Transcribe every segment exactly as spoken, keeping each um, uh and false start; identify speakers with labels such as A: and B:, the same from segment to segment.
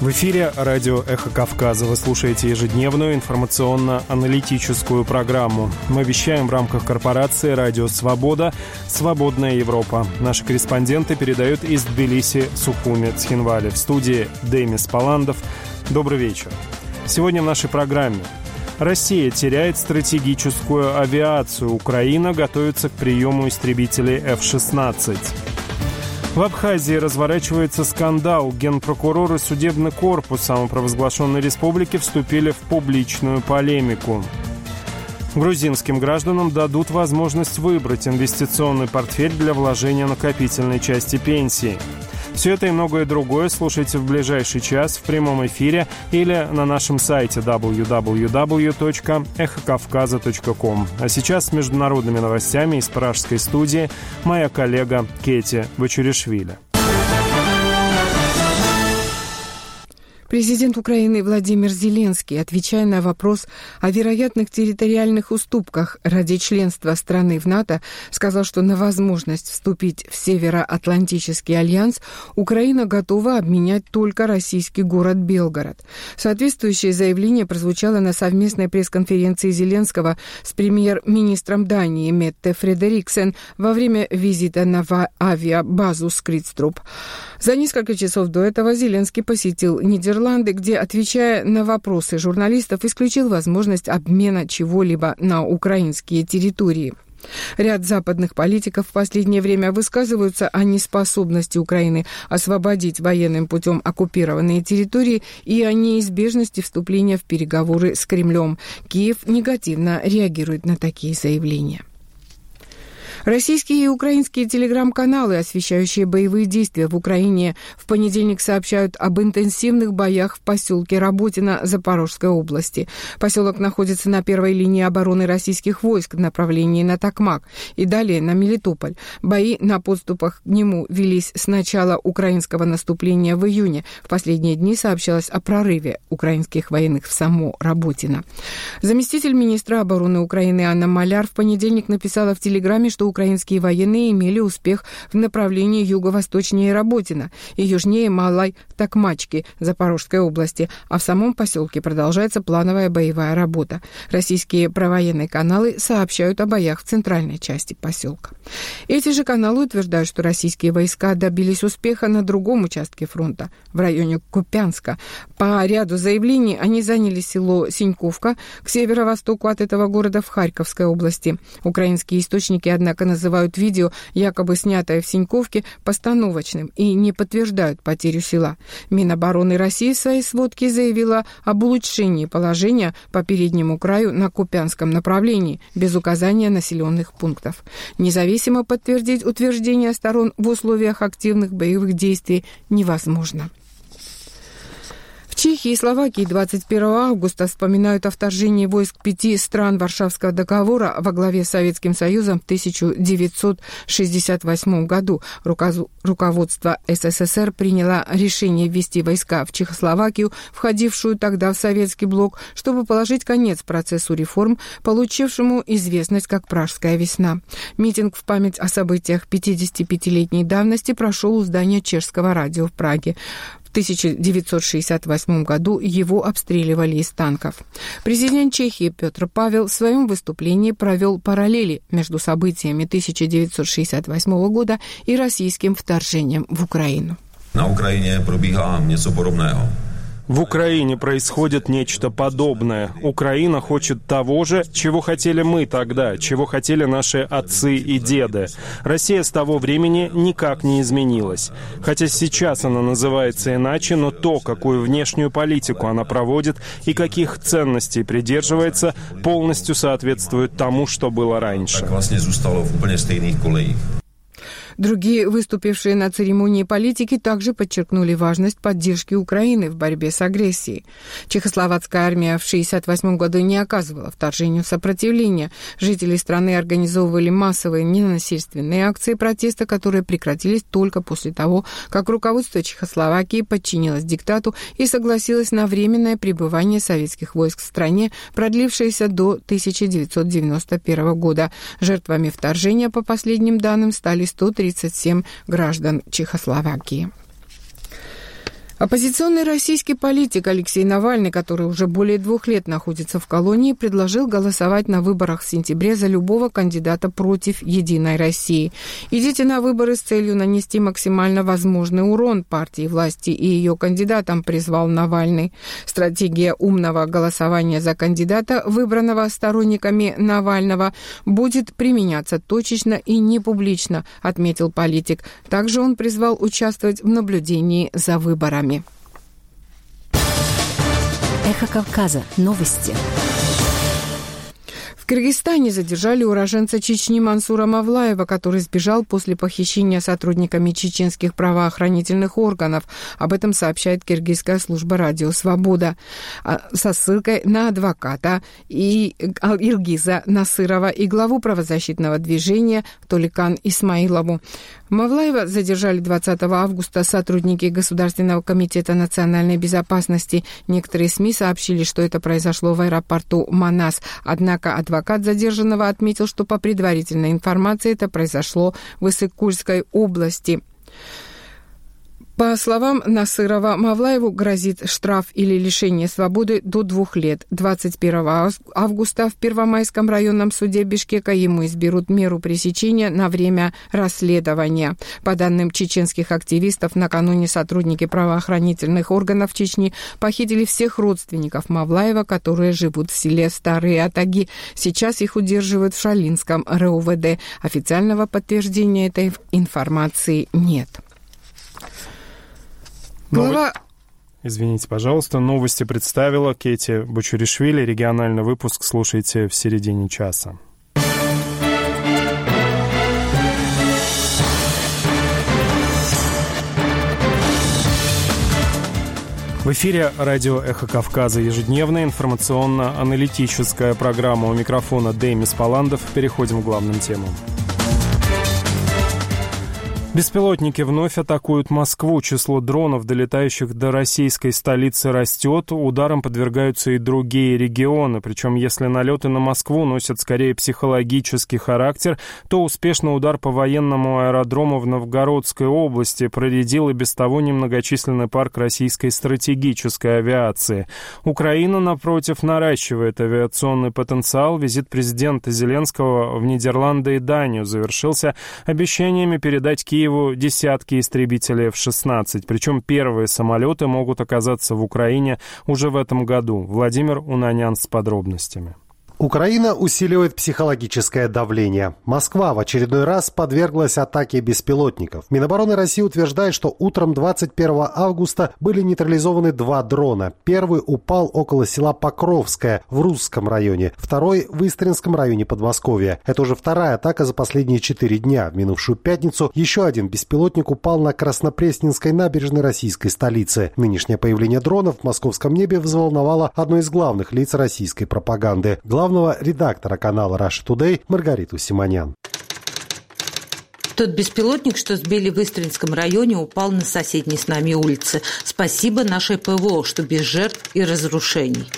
A: В эфире радио «Эхо Кавказа». Вы слушаете ежедневную информационно-аналитическую программу. Мы вещаем в рамках корпорации «Радио Свобода. Свободная Европа». Наши корреспонденты передают из Тбилиси, Сухуми, Цхинвали. В студии Демис Паландов. Добрый вечер. Сегодня в нашей программе. Россия теряет стратегическую авиацию. Украина готовится к приему истребителей эф шестнадцать. В Абхазии разворачивается скандал. Генпрокурор и судебный корпус самопровозглашенной республики вступили в публичную полемику. Грузинским гражданам дадут возможность выбрать инвестиционный портфель для вложения накопительной части пенсии. Все это и многое другое слушайте в ближайший час в прямом эфире или на нашем сайте дабл ю дабл ю дабл ю точка эхо кавказа точка ком. А сейчас с международными новостями из пражской студии моя коллега Кети Бачуришвили.
B: Президент Украины Владимир Зеленский, отвечая на вопрос о вероятных территориальных уступках ради членства страны в НАТО, сказал, что на возможность вступить в Североатлантический альянс Украина готова обменять только российский город Белгород. Соответствующее заявление прозвучало на совместной пресс-конференции Зеленского с премьер-министром Дании Метте Фредериксен во время визита на авиабазу Скридструп. За несколько часов до этого Зеленский посетил Нидерланды, где, отвечая на вопросы журналистов, исключил возможность обмена чего-либо на украинские территории. Ряд западных политиков в последнее время высказываются о неспособности Украины освободить военным путем оккупированные территории и о неизбежности вступления в переговоры с Кремлем. Киев негативно реагирует на такие заявления. Российские и украинские телеграм-каналы, освещающие боевые действия в Украине, в понедельник сообщают об интенсивных боях в поселке Работино Запорожской области. Поселок находится на первой линии обороны российских войск в направлении на Токмак и далее на Мелитополь. Бои на подступах к нему велись с начала украинского наступления в июне. В последние дни сообщалось о прорыве украинских военных в само Работино. Заместитель министра обороны Украины Анна Маляр в понедельник написала в телеграме, что украинские военные имели успех в направлении юго-восточнее Работино и южнее Малой Токмачки Запорожской области, а в самом поселке продолжается плановая боевая работа. Российские провоенные каналы сообщают о боях в центральной части поселка. Эти же каналы утверждают, что российские войска добились успеха на другом участке фронта, в районе Купянска. По ряду заявлений они заняли село Синьковка к северо-востоку от этого города в Харьковской области. Украинские источники, однако, называют видео, якобы снятое в Синьковке, постановочным и не подтверждают потерю села. Минобороны России в своей сводке заявила об улучшении положения по переднему краю на Купянском направлении, без указания населенных пунктов. Независимо подтвердить утверждение сторон в условиях активных боевых действий невозможно. В Чехии и Словакии двадцать первого августа вспоминают о вторжении войск пяти стран Варшавского договора во главе с Советским Союзом в тысяча девятьсот шестьдесят восьмом году. Руководство эс эс эс эр приняло решение ввести войска в Чехословакию, входившую тогда в советский блок, чтобы положить конец процессу реформ, получившему известность как «Пражская весна». Митинг в память о событиях пятидесятипятилетней давности прошел у здания чешского радио в Праге. В тысяча девятьсот шестьдесят восьмом году его обстреливали из танков. Президент Чехии Петр Павел в своем выступлении провел параллели между событиями тысяча девятьсот шестьдесят восьмого года и российским вторжением в Украину.
C: На Украине пробегало něco podobného.
A: В Украине происходит нечто подобное. Украина хочет того же, чего хотели мы тогда, чего хотели наши отцы и деды. Россия с того времени никак не изменилась. Хотя сейчас она называется иначе, но то, какую внешнюю политику она проводит и каких ценностей придерживается, полностью соответствует тому, что было раньше.
C: Так власне зůstalo в úplně stejných kolejích.
B: Другие выступившие на церемонии политики также подчеркнули важность поддержки Украины в борьбе с агрессией. Чехословацкая армия в шестьдесят восьмом году не оказывала вторжению сопротивления. Жители страны организовывали массовые ненасильственные акции протеста, которые прекратились только после того, как руководство Чехословакии подчинилось диктату и согласилось на временное пребывание советских войск в стране, продлившееся до тысяча девятьсот девяносто первого года. Жертвами вторжения, по последним данным, стали сто тридцать семь граждан Чехословакии. Оппозиционный российский политик Алексей Навальный, который уже более двух лет находится в колонии, предложил голосовать на выборах в сентябре за любого кандидата против «Единой России». «Идите на выборы с целью нанести максимально возможный урон партии власти и ее кандидатам», призвал Навальный. Стратегия умного голосования за кандидата, выбранного сторонниками Навального, будет применяться точечно и не публично, отметил политик. Также он призвал участвовать в наблюдении за выборами.
D: Эхо Кавказа. Новости.
B: В Кыргызстане задержали уроженца Чечни Мансура Мавлаева, который сбежал после похищения сотрудниками чеченских правоохранительных органов. Об этом сообщает киргизская служба «Радио Свобода» со ссылкой на адвоката и Илгиза Насырова и главу правозащитного движения Толикан Исмаилову. Мавлаева задержали двадцатого августа сотрудники Государственного комитета национальной безопасности. Некоторые СМИ сообщили, что это произошло в аэропорту Манас. Однако адвокат задержанного отметил, что по предварительной информации это произошло в Иссык-Кульской области. По словам Насырова, Мавлаеву грозит штраф или лишение свободы до двух лет. двадцать первого августа в Первомайском районном суде Бишкека ему изберут меру пресечения на время расследования. По данным чеченских активистов, накануне сотрудники правоохранительных органов Чечни похитили всех родственников Мавлаева, которые живут в селе Старые Атаги. Сейчас их удерживают в Шалинском РУВД. Официального подтверждения этой информации нет. Глава...
A: Извините, пожалуйста, новости представила Кэти Бочуришвили. Региональный выпуск слушайте в середине часа. В эфире радио «Эхо Кавказа», ежедневная информационно-аналитическая программа. У микрофона Демис Паландов. Переходим к главным темам. Беспилотники вновь атакуют Москву. Число дронов, долетающих до российской столицы, растет. Ударам подвергаются и другие регионы. Причем, если налеты на Москву носят скорее психологический характер, то успешный удар по военному аэродрому в Новгородской области проредил и без того немногочисленный парк российской стратегической авиации. Украина, напротив, наращивает авиационный потенциал. Визит президента Зеленского в Нидерланды и Данию завершился обещаниями передать Киеву десятки истребителей эф шестнадцать. Причем первые самолеты могут оказаться в Украине уже в этом году. Владимир Унанян с подробностями.
E: Украина усиливает психологическое давление. Москва в очередной раз подверглась атаке беспилотников. Минобороны России утверждает, что утром двадцать первого августа были нейтрализованы два дрона. Первый упал около села Покровское в Русском районе, второй в Истринском районе Подмосковья. Это уже вторая атака за последние четыре дня. В минувшую пятницу еще один беспилотник упал на Краснопресненской набережной российской столицы. Нынешнее появление дронов в московском небе взволновало одно из главных лиц российской пропаганды. Главного редактора канала Russia Today Маргариту Симонян.
F: Тот беспилотник, что сбили в Истринском районе, упал на соседней с нами улице. Спасибо нашей ПВО, что без жертв и разрушений.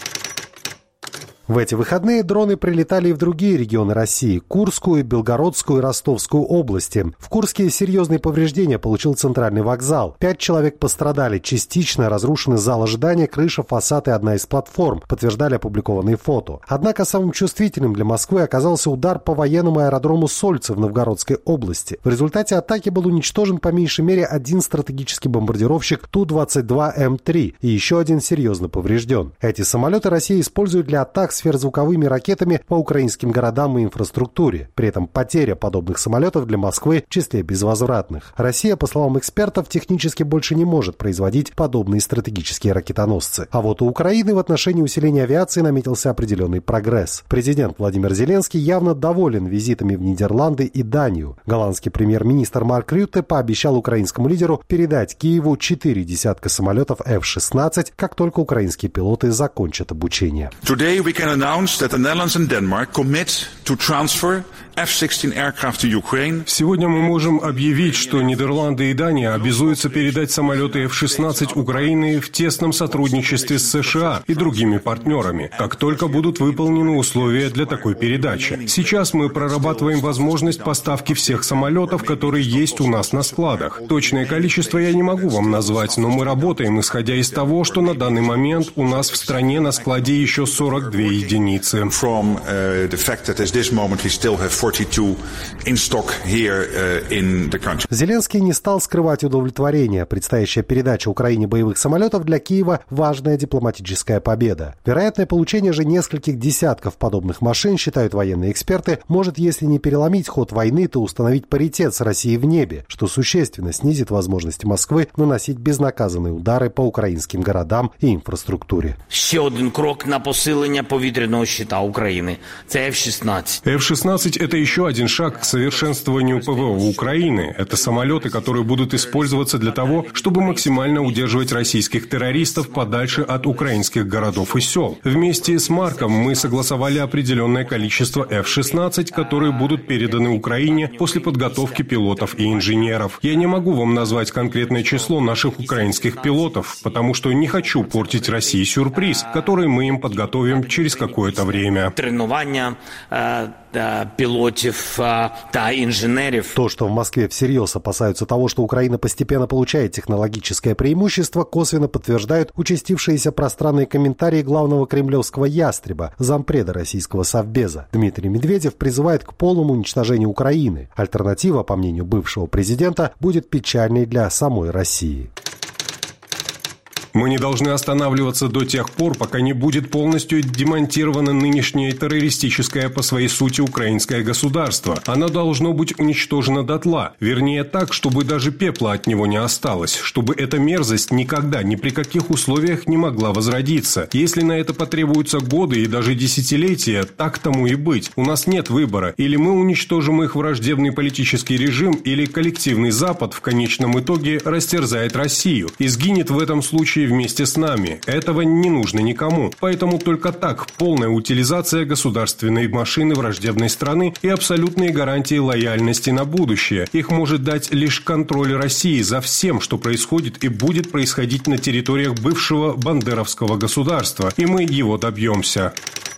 E: В эти выходные дроны прилетали и в другие регионы России – Курскую, Белгородскую и Ростовскую области. В Курске серьезные повреждения получил центральный вокзал. Пять человек пострадали. Частично разрушены зал ожидания, крыша, фасад и одна из платформ, подтверждали опубликованные фото. Однако самым чувствительным для Москвы оказался удар по военному аэродрому Сольцы в Новгородской области. В результате атаки был уничтожен по меньшей мере один стратегический бомбардировщик Ту двадцать два Эм три и еще один серьезно поврежден. Эти самолеты Россия использует для атак с сверхзвуковыми ракетами по украинским городам и инфраструктуре. При этом потеря подобных самолетов для Москвы в числе безвозвратных. Россия, по словам экспертов, технически больше не может производить подобные стратегические ракетоносцы. А вот у Украины в отношении усиления авиации наметился определенный прогресс. Президент Владимир Зеленский явно доволен визитами в Нидерланды и Данию. Голландский премьер-министр Марк Рютте пообещал украинскому лидеру передать Киеву четыре десятка самолетов эф шестнадцать, как только украинские пилоты закончат обучение.
G: Today we can announce that the Netherlands and Denmark commit to transfer Сегодня мы можем объявить, что Нидерланды и Дания обязуются передать самолеты эф шестнадцать Украины в тесном сотрудничестве с США и другими партнерами, как только будут выполнены условия для такой передачи. Сейчас мы прорабатываем возможность поставки всех самолетов, которые есть у нас на складах. Точное количество я не могу вам назвать, но мы работаем, исходя из того, что на данный момент у нас в стране на складе еще сорок две единицы.
E: Зеленский не стал скрывать удовлетворение. Предстоящая передача Украине боевых самолетов для Киева – важная дипломатическая победа. Вероятное получение же нескольких десятков подобных машин, считают военные эксперты, может, если не переломить ход войны, то установить паритет с Россией в небе, что существенно снизит возможности Москвы наносить безнаказанные удары по украинским городам и инфраструктуре.
H: Ще один крок на посилення повітряного щита України – це эф шестнадцать.
G: эф шестнадцать – это еще один шаг к совершенствованию ПВО Украины. Это самолеты, которые будут использоваться для того, чтобы максимально удерживать российских террористов подальше от украинских городов и сел. Вместе с Марком мы согласовали определенное количество эф шестнадцать, которые будут переданы Украине после подготовки пилотов и инженеров. Я не могу вам назвать конкретное число наших украинских пилотов, потому что не хочу портить России сюрприз, который мы им подготовим через какое-то время.
H: Тренування э, э, пилотов э, та инженеров.
E: То, что в Москве всерьез опасаются того, что Украина постепенно получает технологическое преимущество, косвенно подтверждают участившиеся пространные комментарии главного кремлевского ястреба, зампреда российского Совбеза. Дмитрий Медведев призывает к полному уничтожению Украины. Альтернатива, по мнению бывшего президента, будет печальной для самой России.
G: Мы не должны останавливаться до тех пор, пока не будет полностью демонтировано нынешнее террористическое по своей сути украинское государство. Оно должно быть уничтожено дотла. Вернее так, чтобы даже пепла от него не осталось. Чтобы эта мерзость никогда, ни при каких условиях не могла возродиться. Если на это потребуются годы и даже десятилетия, так тому и быть. У нас нет выбора. Или мы уничтожим их враждебный политический режим, или коллективный Запад в конечном итоге растерзает Россию. И сгинет в этом случае вместе с нами. Этого не нужно никому. Поэтому только так полная утилизация государственной машины враждебной страны и абсолютные гарантии лояльности на будущее. Их может дать лишь контроль России за всем, что происходит и будет происходить на территориях бывшего бандеровского государства. И мы его добьемся.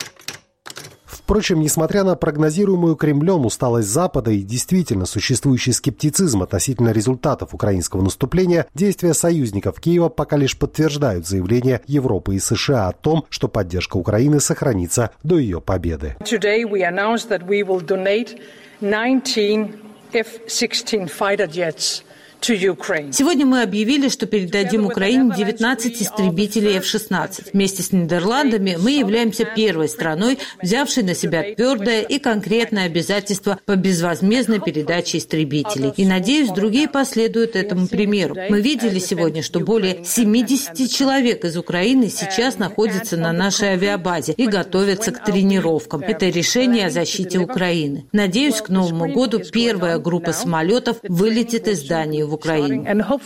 E: Впрочем, несмотря на прогнозируемую Кремлем усталость Запада и действительно существующий скептицизм относительно результатов украинского наступления, действия союзников Киева пока лишь подтверждают заявления Европы и США о том, что поддержка Украины сохранится до ее победы.
I: Today we announced that we will donate nineteen эф шестнадцать fighter jets.
F: Сегодня мы объявили, что передадим Украине девятнадцать истребителей эф шестнадцать. Вместе с Нидерландами мы являемся первой страной, взявшей на себя твердое и конкретное обязательство по безвозмездной передаче истребителей. И, надеюсь, другие последуют этому примеру. Мы видели сегодня, что более семьдесят человек из Украины сейчас находятся на нашей авиабазе и готовятся к тренировкам. Это решение о защите Украины. Надеюсь, к Новому году первая группа самолетов вылетит из Дании в Украину.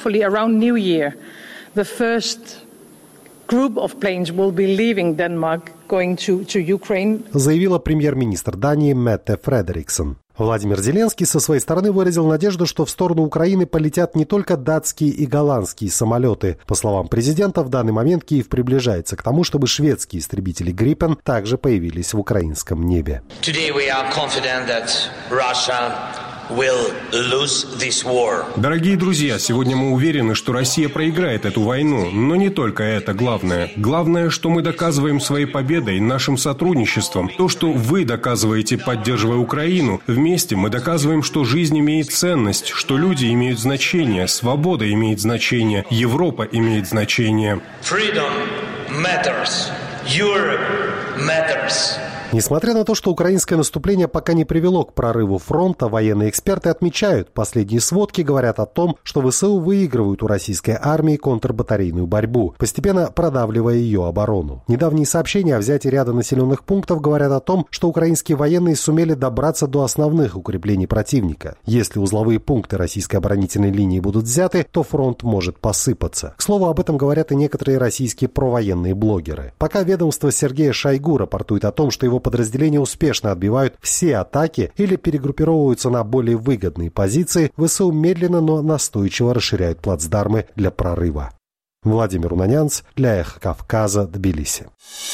E: Заявила премьер-министр Дании Метте Фредериксон. Владимир Зеленский со своей стороны выразил надежду, что в сторону Украины полетят не только датские и голландские самолеты. По словам президента, в данный момент Киев приближается к тому, чтобы шведские истребители «Гриппен» также появились в украинском небе.
G: Дорогие друзья, сегодня мы уверены, что Россия проиграет эту войну, но не только это главное. Главное, что мы доказываем своей победой, нашим сотрудничеством. То, что вы доказываете, поддерживая Украину, вместе мы доказываем, что жизнь имеет ценность, что люди имеют значение, свобода имеет значение, Европа имеет значение.
H: Freedom matters. Europe matters.
E: Несмотря на то, что украинское наступление пока не привело к прорыву фронта, военные эксперты отмечают, последние сводки говорят о том, что ВСУ выигрывают у российской армии контрбатарейную борьбу, постепенно продавливая ее оборону. Недавние сообщения о взятии ряда населенных пунктов говорят о том, что украинские военные сумели добраться до основных укреплений противника. Если узловые пункты российской оборонительной линии будут взяты, то фронт может посыпаться. К слову, об этом говорят и некоторые российские провоенные блогеры. Пока ведомство Сергея Шойгу рапортует о том, что его его подразделения успешно отбивают все атаки или перегруппировываются на более выгодные позиции, ВСУ медленно, но настойчиво расширяют плацдармы для прорыва. Владимир Унанянц для Эхо Кавказа, Тбилиси.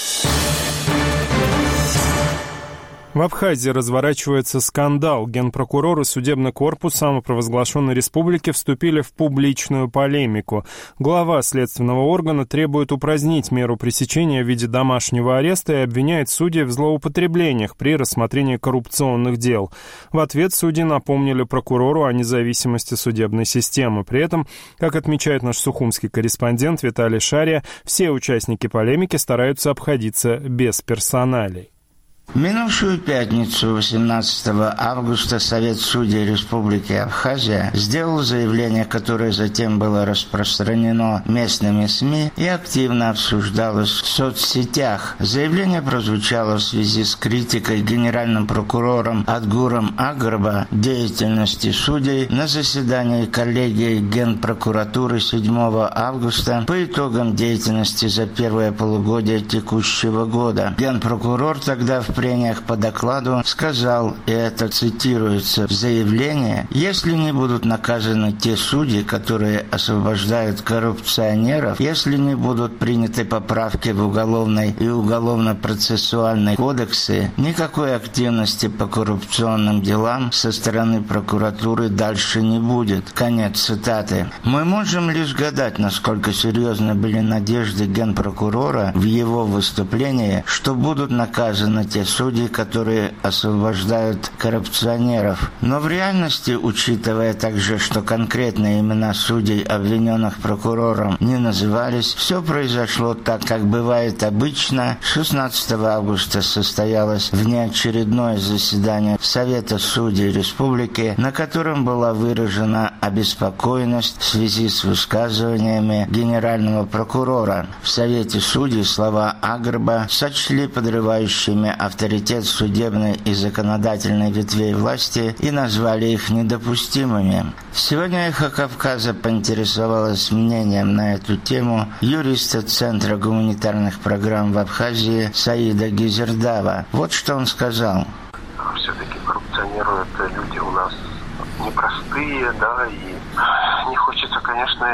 A: В Абхазии разворачивается скандал. Генпрокурор и судебный корпус самопровозглашенной республики вступили в публичную полемику. Глава следственного органа требует упразднить меру пресечения в виде домашнего ареста и обвиняет судей в злоупотреблениях при рассмотрении коррупционных дел. В ответ судьи напомнили прокурору о независимости судебной системы. При этом, как отмечает наш сухумский корреспондент Виталий Шария, все участники полемики стараются обходиться без персоналей.
J: В минувшую пятницу, восемнадцатого августа, Совет судей Республики Абхазия сделал заявление, которое затем было распространено местными СМИ и активно обсуждалось в соцсетях. Заявление прозвучало в связи с критикой генеральным прокурором Адгуром Аграба деятельности судей на заседании коллегии Генпрокуратуры седьмого августа по итогам деятельности за первое полугодие текущего года. Генпрокурор тогда в прениях по докладу сказал, и это цитируется в заявлении: если не будут наказаны те судьи, которые освобождают коррупционеров, если не будут приняты поправки в уголовной и уголовно-процессуальной кодексы, никакой активности по коррупционным делам со стороны прокуратуры дальше не будет. Конец цитаты. Мы можем лишь гадать, насколько серьезны были надежды генпрокурора в его выступлении, что будут наказаны те судьи, которые освобождают коррупционеров. Но в реальности, учитывая также, что конкретные имена судей, обвиненных прокурором, не назывались, все произошло так, как бывает обычно. шестнадцатого августа состоялось внеочередное заседание Совета судей Республики, на котором была выражена обеспокоенность в связи с высказываниями генерального прокурора. В Совете судей слова Аграба сочли подрывающими авторитет авторитет судебной и законодательной ветвей власти и назвали их недопустимыми. Сегодня Эхо Кавказа поинтересовалась мнением на эту тему юриста Центра гуманитарных программ в Абхазии Саида Гизердава. Вот что он сказал.
K: Все-таки коррупционеры — это люди у нас непростые, да, и не хочется, конечно,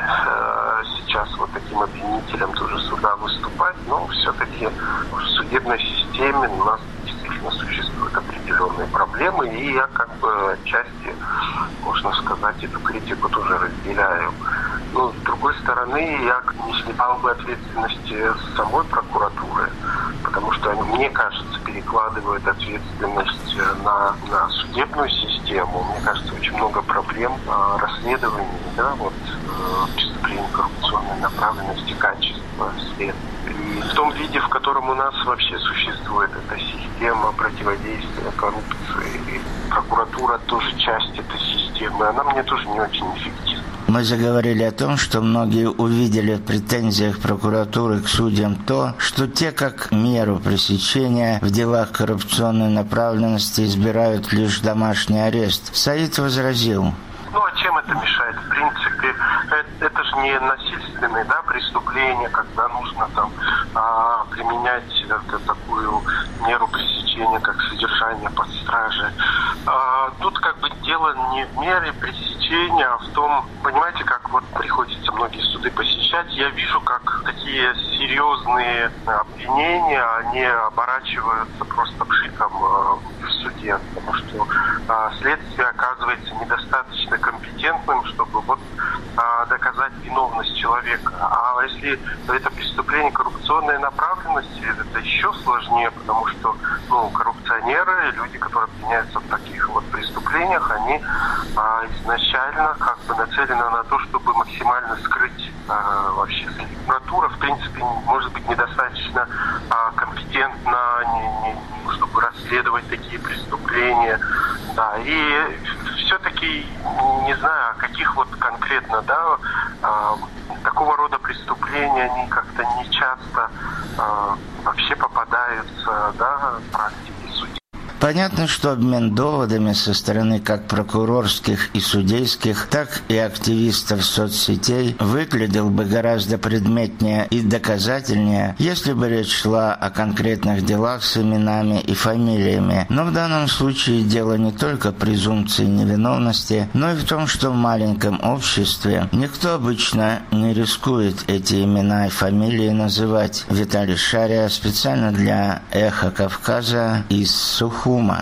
K: сейчас вот таким обвинителям тоже суда выступать, но все-таки в судебной системе у нас действительно существуют определенные проблемы, и я как бы отчасти, можно сказать, эту критику тоже разделяю. Но, с другой стороны, я не снимал бы ответственности с самой прокуратуры, потому что они, мне кажется, перекладывают ответственность на, на судебную систему. Мне кажется, очень много проблем а, расследований, да, вот, а, преступлений коррупционной направленности, качества следствия. И в том виде, в котором у нас вообще существует эта система противодействия коррупции, и прокуратура тоже часть этой системы, она мне тоже не очень эффективна.
J: Мы заговорили о том, что многие увидели в претензиях прокуратуры к судьям то, что те, как меру пресечения в делах коррупционной направленности, избирают лишь домашний арест. Саид возразил.
K: Ну, а чем это мешает? В принципе, это, это же не насильственные, да, преступления, когда нужно там а, применять это, такую меру пресечения, как содержание под стражей. А, тут как бы дело не в мере пресечения, а в том, понимаете, как вот приходится многие суды посещать, я вижу, как такие серьезные обвинения, они оборачиваются просто пшиком а, в суде, потому что а, следствие оказывается недостаточно компетентным, чтобы вот а, доказать виновность человека. А если это преступление коррупционной направленности, это еще сложнее, потому что ну, коррупционеры, люди, которые обвиняются в таких вот преступлениях, они а, изначально как бы нацелены на то, чтобы максимально скрыть а, вообще. Прокуратура, в принципе, может быть недостаточно а, компетентна, не, не, чтобы расследовать такие преступления. Да, и все-таки не знаю, каких вот конкретно, да, э, такого рода преступления, они как-то не часто э, вообще попадаются, да, в практике судей.
J: Понятно, что обмен доводами со стороны как прокурорских и судейских, так и активистов соцсетей выглядел бы гораздо предметнее и доказательнее, если бы речь шла о конкретных делах с именами и фамилиями. Но в данном случае дело не только презумпции невиновности, но и в том, что в маленьком обществе никто обычно не рискует эти имена и фамилии называть. Виталий Шария специально для «Эхо Кавказа» из Сухума.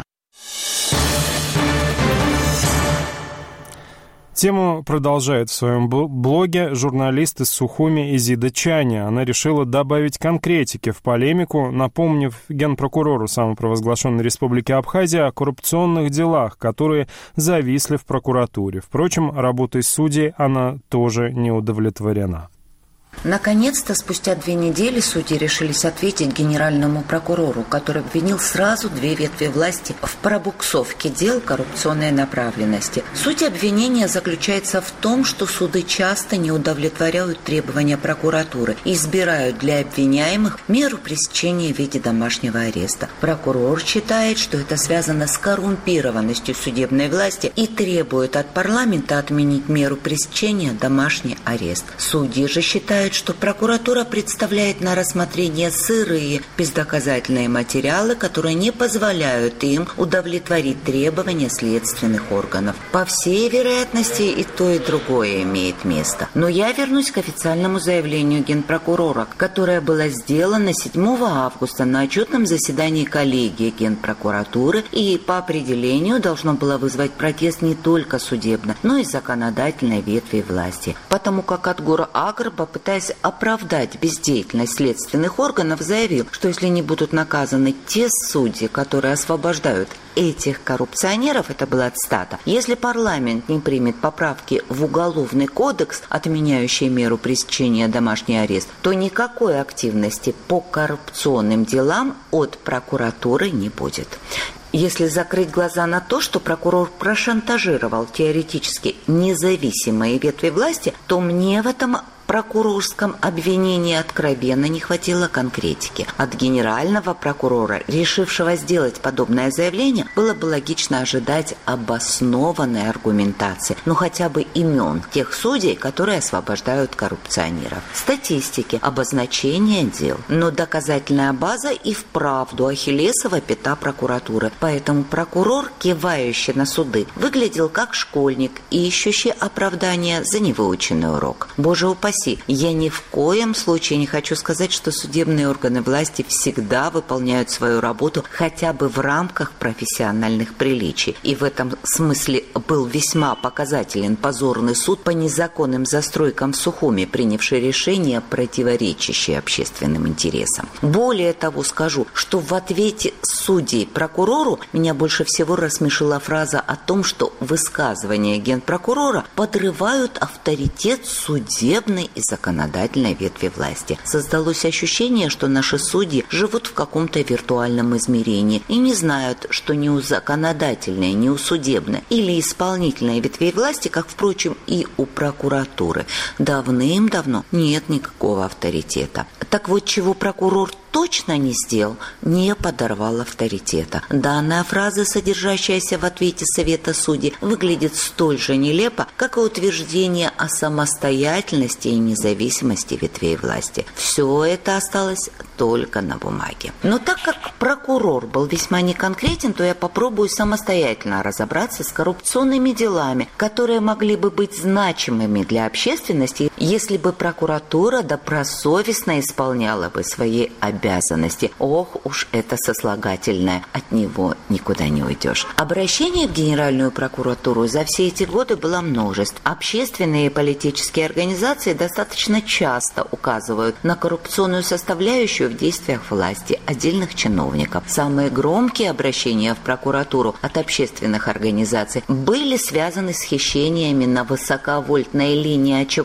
A: Тему продолжает в своем блоге журналист из Сухуми Изида Чани. Она решила добавить конкретики в полемику, напомнив генпрокурору самопровозглашенной Республики Абхазия о коррупционных делах, которые зависли в прокуратуре. Впрочем, работой судей она тоже не удовлетворена.
L: Наконец-то, спустя две недели, судьи решились ответить генеральному прокурору, который обвинил сразу две ветви власти в пробуксовке дел коррупционной направленности. Суть обвинения заключается в том, что суды часто не удовлетворяют требования прокуратуры и избирают для обвиняемых меру пресечения в виде домашнего ареста. Прокурор считает, что это связано с коррумпированностью судебной власти и требует от парламента отменить меру пресечения домашний арест. Судьи же считают, что прокуратура представляет на рассмотрение сырые, бездоказательные материалы, которые не позволяют им удовлетворить требования следственных органов. По всей вероятности, и то, и другое имеет место. Но я вернусь к официальному заявлению генпрокурора, которое было сделано седьмого августа на отчетном заседании коллегии генпрокуратуры и по определению должно было вызвать протест не только судебной, но и законодательной ветви власти. Потому как Атгур Агрба, пытаясь оправдать бездеятельность следственных органов, заявил, что если не будут наказаны те судьи, которые освобождают этих коррупционеров, это была цитата, если парламент не примет поправки в Уголовный кодекс, отменяющие меру пресечения домашний арест, то никакой активности по коррупционным делам от прокуратуры не будет. Если закрыть глаза на то, что прокурор прошантажировал теоретически независимые ветви власти, то мне в этом прокурорском обвинении откровенно не хватило конкретики. От генерального прокурора, решившего сделать подобное заявление, было бы логично ожидать обоснованной аргументации, ну хотя бы имен тех судей, которые освобождают коррупционеров. Статистики, обозначения дел. Но доказательная база и вправду ахиллесова пята прокуратуры. Поэтому прокурор, кивающий на суды, выглядел как школьник, ищущий оправдания за невыученный урок. Боже упаси, я ни в коем случае не хочу сказать, что судебные органы власти всегда выполняют свою работу хотя бы в рамках профессиональных приличий. И в этом смысле был весьма показателен позорный суд по незаконным застройкам в Сухуме, принявший решение, противоречащее общественным интересам. Более того, скажу, что в ответе судей прокурору меня больше всего рассмешила фраза о том, что высказывания генпрокурора подрывают авторитет судебной и законодательной ветви власти. Создалось ощущение, что наши судьи живут в каком-то виртуальном измерении и не знают, что ни у законодательной, ни у судебной или исполнительной ветвей власти, как, впрочем, и у прокуратуры, давным-давно нет никакого авторитета. Так вот, чего прокурор точно не сделал, не подорвал авторитета. Данная фраза, содержащаяся в ответе Совета судей, выглядит столь же нелепо, как и утверждение о самостоятельности и независимости ветвей власти. Все это осталось только на бумаге. Но так как прокурор был весьма неконкретен, то я попробую самостоятельно разобраться с коррупционными делами, которые могли бы быть значимыми для общественности, если бы прокуратура добросовестно исполняла бы свои обязанности. Ох уж это сослагательное, от него никуда не уйдешь. Обращений в Генеральную прокуратуру за все эти годы было множество. Общественные и политические организации достаточно часто указывают на коррупционную составляющую в действиях власти отдельных чиновников. Самые громкие обращения в прокуратуру от общественных организаций были связаны с хищениями на высоковольтной линии Ачагуара.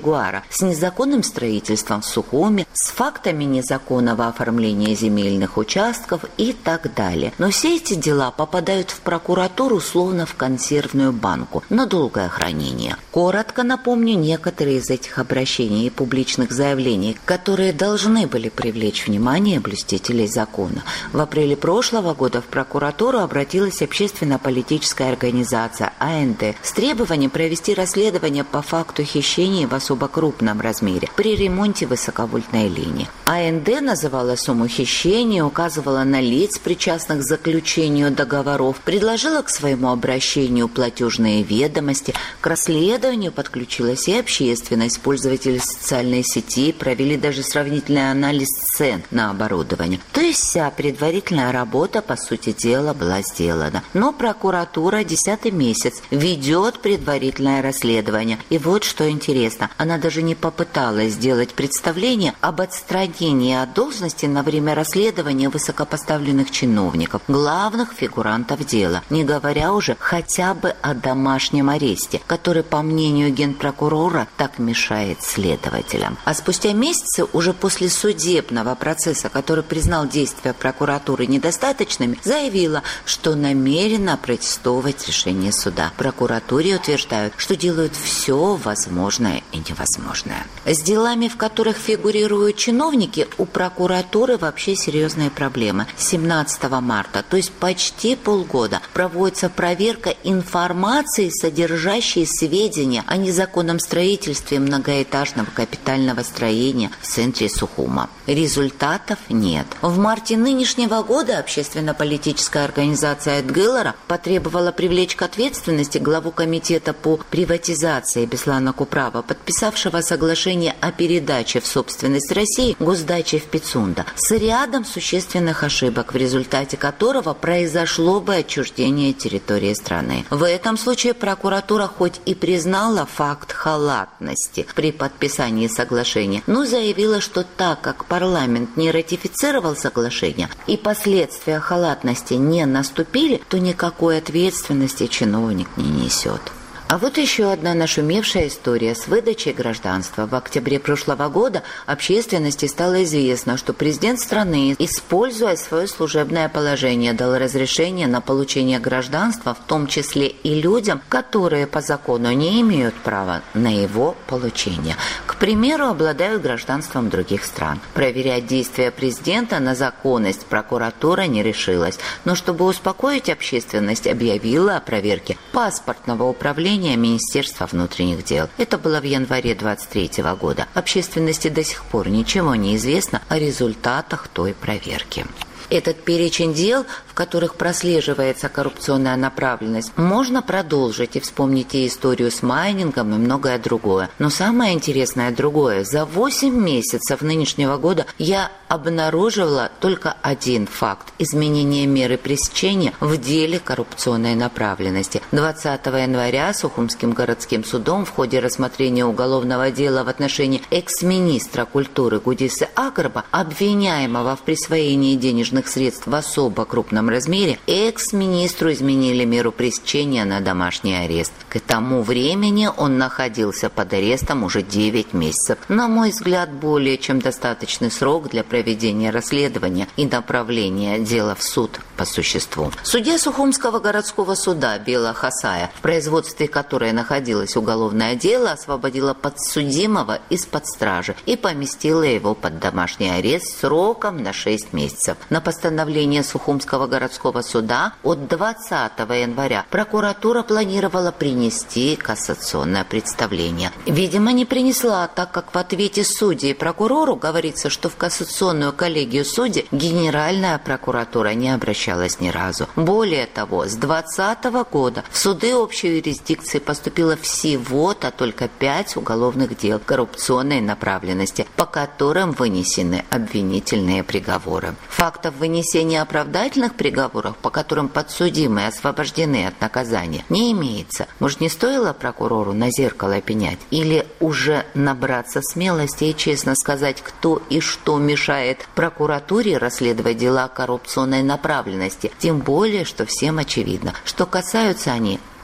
L: с незаконным строительством в Сухуми, с фактами незаконного оформления земельных участков и так далее. Но все эти дела попадают в прокуратуру словно в консервную банку на долгое хранение. Коротко напомню некоторые из этих обращений и публичных заявлений, которые должны были привлечь внимание блюстителей закона. В апреле прошлого года в прокуратуру обратилась общественно-политическая организация А Эн Дэ с требованием провести расследование по факту хищений в особо крупном размере при ремонте высоковольтной линии. А Эн Дэ называла сумму хищения, указывала на лиц, причастных к заключению договоров, предложила к своему обращению платежные ведомости. К расследованию подключилась и общественность. Пользователи социальной сети провели даже сравнительный анализ цен на оборудование. То есть вся предварительная работа, по сути дела, была сделана. Но прокуратура десятый месяц ведет предварительное расследование. И вот что интересно, она даже не попыталась сделать представление об отстранении от должности на время расследования высокопоставленных чиновников, главных фигурантов дела, не говоря уже хотя бы о домашнем аресте, который, по мнению генпрокурора, так мешает следователям. А спустя месяцы, уже после судебного процесса, который признал действия прокуратуры недостаточными, заявила, что намерена протестовать решение суда. В прокуратуре утверждают, что делают все возможное и невозможное. С делами, в которых фигурируют чиновники, у прокуратуры вообще серьезные проблемы. семнадцатого марта, то есть почти полгода, проводится проверка информации, содержащей сведения о незаконном строительстве многоэтажного капитального строения в центре Сухума. Результатов нет. В марте нынешнего года общественно-политическая организация Эдгылара потребовала привлечь к ответственности главу комитета по приватизации Беслана Куправа, подписавшего соглашение о передаче в собственность России госдачи в Пицунда, с рядом существенных ошибок, в результате которого произошло бы отчуждение территории страны. В этом случае прокуратура хоть и признала факт халатности при подписании соглашения, но заявила, что так как парламент не ратифицировал соглашение и последствия халатности не наступили, то никакой ответственности чиновник не несет. А вот еще одна нашумевшая история с выдачей гражданства. В октябре прошлого года общественности стало известно, что президент страны, используя свое служебное положение, дал разрешение на получение гражданства, в том числе и людям, которые по закону не имеют права на его получение. К примеру, обладают гражданством других стран. Проверять действия президента на законность прокуратура не решилась, но чтобы успокоить общественность, объявила о проверке паспортного управления Министерства внутренних дел. Это было в январе двадцать третьего года. Общественности до сих пор ничего не известно о результатах той проверки. Этот перечень дел, в которых прослеживается коррупционная направленность, можно продолжить и вспомнить и историю с майнингом и многое другое. Но самое интересное другое. За восемь месяцев нынешнего года я обнаружила только один факт изменения меры пресечения в деле коррупционной направленности. двадцатого января Сухумским городским судом в ходе рассмотрения уголовного дела в отношении экс-министра культуры Гудисы Акарба, обвиняемого в присвоении денежных средств в особо крупном размере, экс-министру изменили меру пресечения на домашний арест. К тому времени он находился под арестом уже девять месяцев. На мой взгляд, более чем достаточный срок для проведения расследования и направления дела в суд по существу. Судья Сухумского городского суда Бела Хасая, в производстве которой находилось уголовное дело, освободила подсудимого из-под стражи и поместила его под домашний арест сроком на шесть месяцев. На постановление Сухумского городского суда от двадцатого января прокуратура планировала принести кассационное представление. Видимо, не принесла, так как в ответе судьи и прокурору говорится, что в кассационную коллегию судей Генеральная прокуратура не обращалась ни разу. Более того, с двадцатого года в суды общей юрисдикции поступило всего-то только пять уголовных дел коррупционной направленности, по которым вынесены обвинительные приговоры. Фактов вынесения оправдательных приговоров, по которым подсудимые освобождены от наказания, не имеется. Может, не стоило прокурору на зеркало пенять? Или уже набраться смелости и честно сказать, кто и что мешает прокуратуре расследовать дела коррупционной направленности? Тем более, что всем очевидно, что касаются они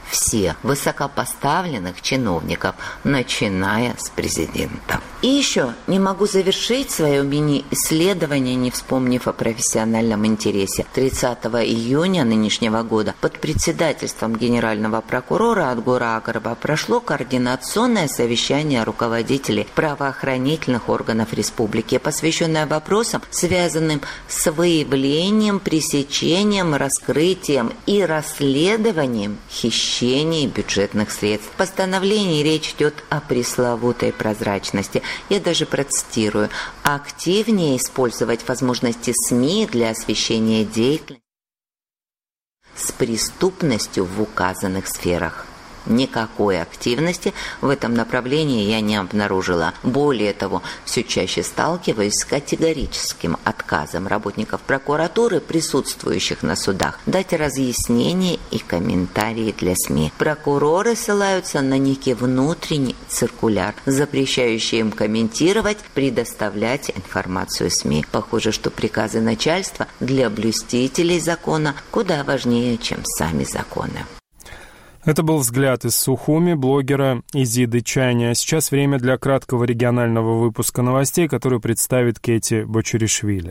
L: всех высокопоставленных чиновников, начиная с президента. И еще не могу завершить свое мини-исследование, не вспомнив о профессиональном интересе. тридцатого июня нынешнего года под председательством генерального прокурора Адгура Акарба прошло координационное совещание руководителей правоохранительных органов республики, посвященное вопросам, связанным с выявлением, пресечением, раскрытием и расследованием хищений бюджетных средств. В постановлении речь идет о пресловутой прозрачности. Я даже процитирую: активнее использовать возможности СМИ для освещения деятельности с преступностью в указанных сферах. Никакой активности в этом направлении я не обнаружила. Более того, все чаще сталкиваюсь с категорическим отказом работников прокуратуры, присутствующих на судах, дать разъяснения и комментарии для СМИ. Прокуроры ссылаются на некий внутренний циркуляр, запрещающий им комментировать, предоставлять информацию СМИ. Похоже, что приказы начальства для блюстителей закона куда важнее, чем сами законы.
A: Это был взгляд из Сухуми блогера Изиды Чайни. А сейчас время для краткого регионального выпуска новостей, который представит Кэти Бочуришвили.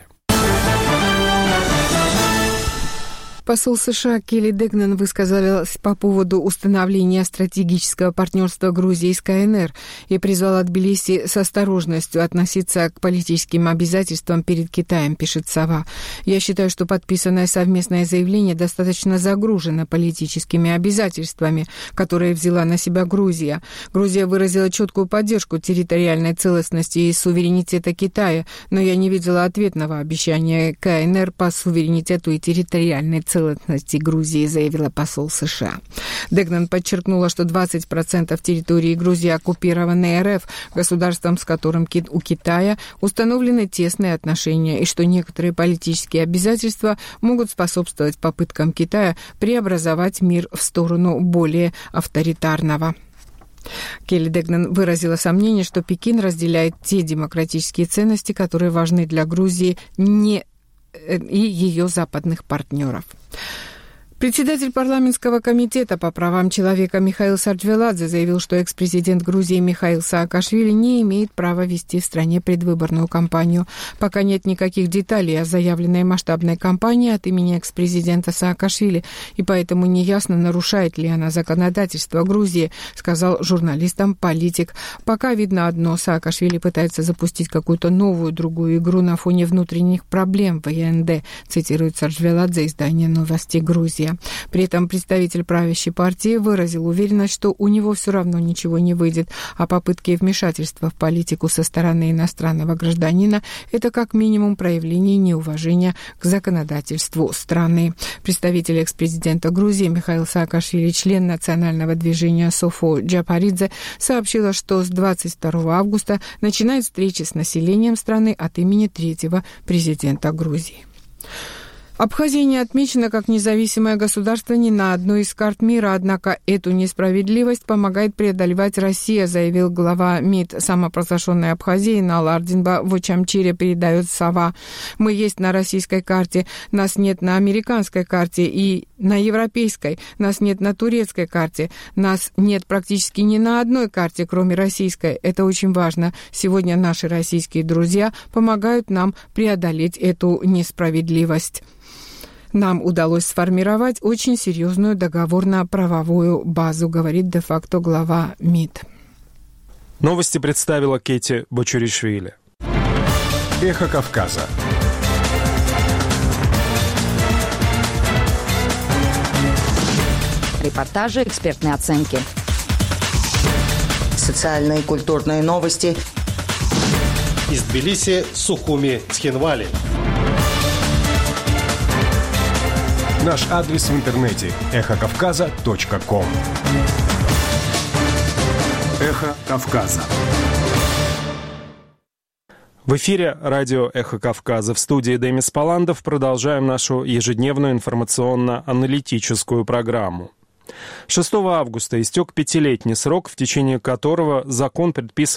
B: Посол США Келли Дегнан высказалась по поводу установления стратегического партнерства Грузии с КНР и призвала Тбилиси с осторожностью относиться к политическим обязательствам перед Китаем, пишет «Сова». «Я считаю, что подписанное совместное заявление достаточно загружено политическими обязательствами, которые взяла на себя Грузия. Грузия выразила четкую поддержку территориальной целостности и суверенитета Китая, но я не видела ответного обещания КНР по суверенитету и территориальной целостности целостности Грузии», заявила посол США. Дегнан подчеркнула, что двадцать процентов территории Грузии оккупированы РФ, государством, с которым у Китая установлены тесные отношения, и что некоторые политические обязательства могут способствовать попыткам Китая преобразовать мир в сторону более авторитарного. Келли Дегнан выразила сомнение, что Пекин разделяет те демократические ценности, которые важны для Грузии не и ее западных партнеров. Председатель парламентского комитета по правам человека Михаил Саджвеладзе заявил, что экс-президент Грузии Михаил Саакашвили не имеет права вести в стране предвыборную кампанию. Пока нет никаких деталей о заявленной масштабной кампании от имени экс-президента Саакашвили, и поэтому неясно, нарушает ли она законодательство Грузии, сказал журналистам политик. Пока видно одно: Саакашвили пытается запустить какую-то новую, другую игру на фоне внутренних проблем в ЕНД, цитирует Саджвеладзе издание «Новости Грузии». При этом представитель правящей партии выразил уверенность, что у него все равно ничего не выйдет, а попытки вмешательства в политику со стороны иностранного гражданина – это как минимум проявление неуважения к законодательству страны. Представитель экс-президента Грузии Михаил Саакашвили, член национального движения Софо Джапаридзе, сообщила, что с двадцать второго августа начинает встречи с населением страны от имени третьего президента Грузии. Абхазия не отмечена как независимое государство ни на одной из карт мира, однако эту несправедливость помогает преодолевать Россия, заявил глава МИД самопровозглашенной Абхазии Нал Ардинба в Очамчире, передает «Сова». «Мы есть на российской карте, нас нет на американской карте и на европейской, нас нет на турецкой карте, нас нет практически ни на одной карте, кроме российской. Это очень важно. Сегодня наши российские друзья помогают нам преодолеть эту несправедливость. Нам удалось сформировать очень серьезную договорно-правовую базу», говорит де-факто глава МИД.
A: Новости представила Кэти Бочуришвили.
G: Эхо Кавказа.
M: Репортажи, экспертные оценки.
N: Социальные и культурные новости.
E: Из Тбилиси, Сухуми, Цхинвали.
G: Наш адрес в интернете – эхо кавказа точка ком. Эхо Кавказа.
A: В эфире радио «Эхо Кавказа». В студии Демис Паландов. Продолжаем нашу ежедневную информационно-аналитическую программу. шестого августа истек пятилетний срок, в течение которого закон предписывал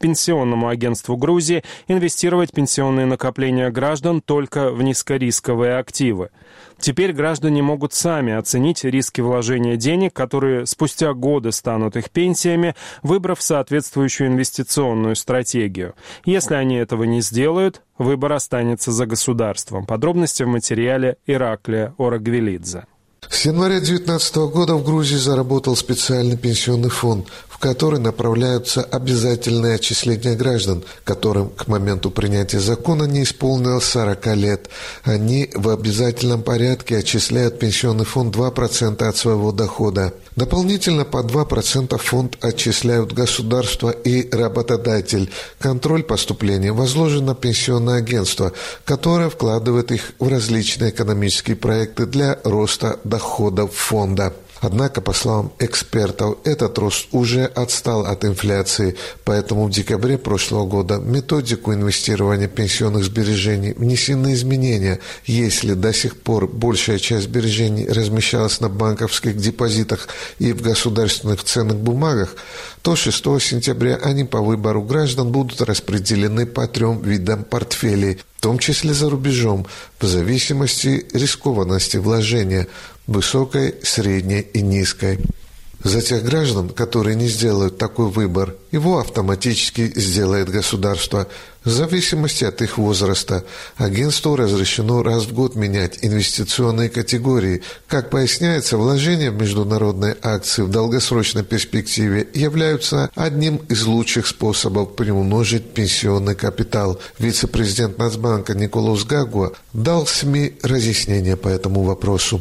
A: Пенсионному агентству Грузии инвестировать пенсионные накопления граждан только в низкорисковые активы. Теперь граждане могут сами оценить риски вложения денег, которые спустя годы станут их пенсиями, выбрав соответствующую инвестиционную стратегию. Если они этого не сделают, выбор останется за государством. Подробности в материале Ираклия Орагвелидзе.
O: С января две тысячи девятнадцатого года в Грузии заработал специальный пенсионный фонд, в который направляются обязательные отчисления граждан, которым к моменту принятия закона не исполнилось сорок лет. Они в обязательном порядке отчисляют в пенсионный фонд два процента от своего дохода. Дополнительно по два процента в фонд отчисляют государство и работодатель. Контроль поступления возложен на пенсионное агентство, которое вкладывает их в различные экономические проекты для роста доходов фонда. Однако, по словам экспертов, этот рост уже отстал от инфляции, поэтому в декабре прошлого года в методику инвестирования пенсионных сбережений внесены изменения. Если до сих пор большая часть сбережений размещалась на банковских депозитах и в государственных ценных бумагах, то шестого сентября они по выбору граждан будут распределены по трем видам портфелей, в том числе за рубежом, в зависимости от рискованности вложения – высокой, средней и низкой. За тех граждан, которые не сделают такой выбор, его автоматически сделает государство. В зависимости от их возраста агентству разрешено раз в год менять инвестиционные категории. Как поясняется, вложения в международные акции в долгосрочной перспективе являются одним из лучших способов приумножить пенсионный капитал. Вице-президент Нацбанка Николос Гагуа дал СМИ разъяснение по этому вопросу.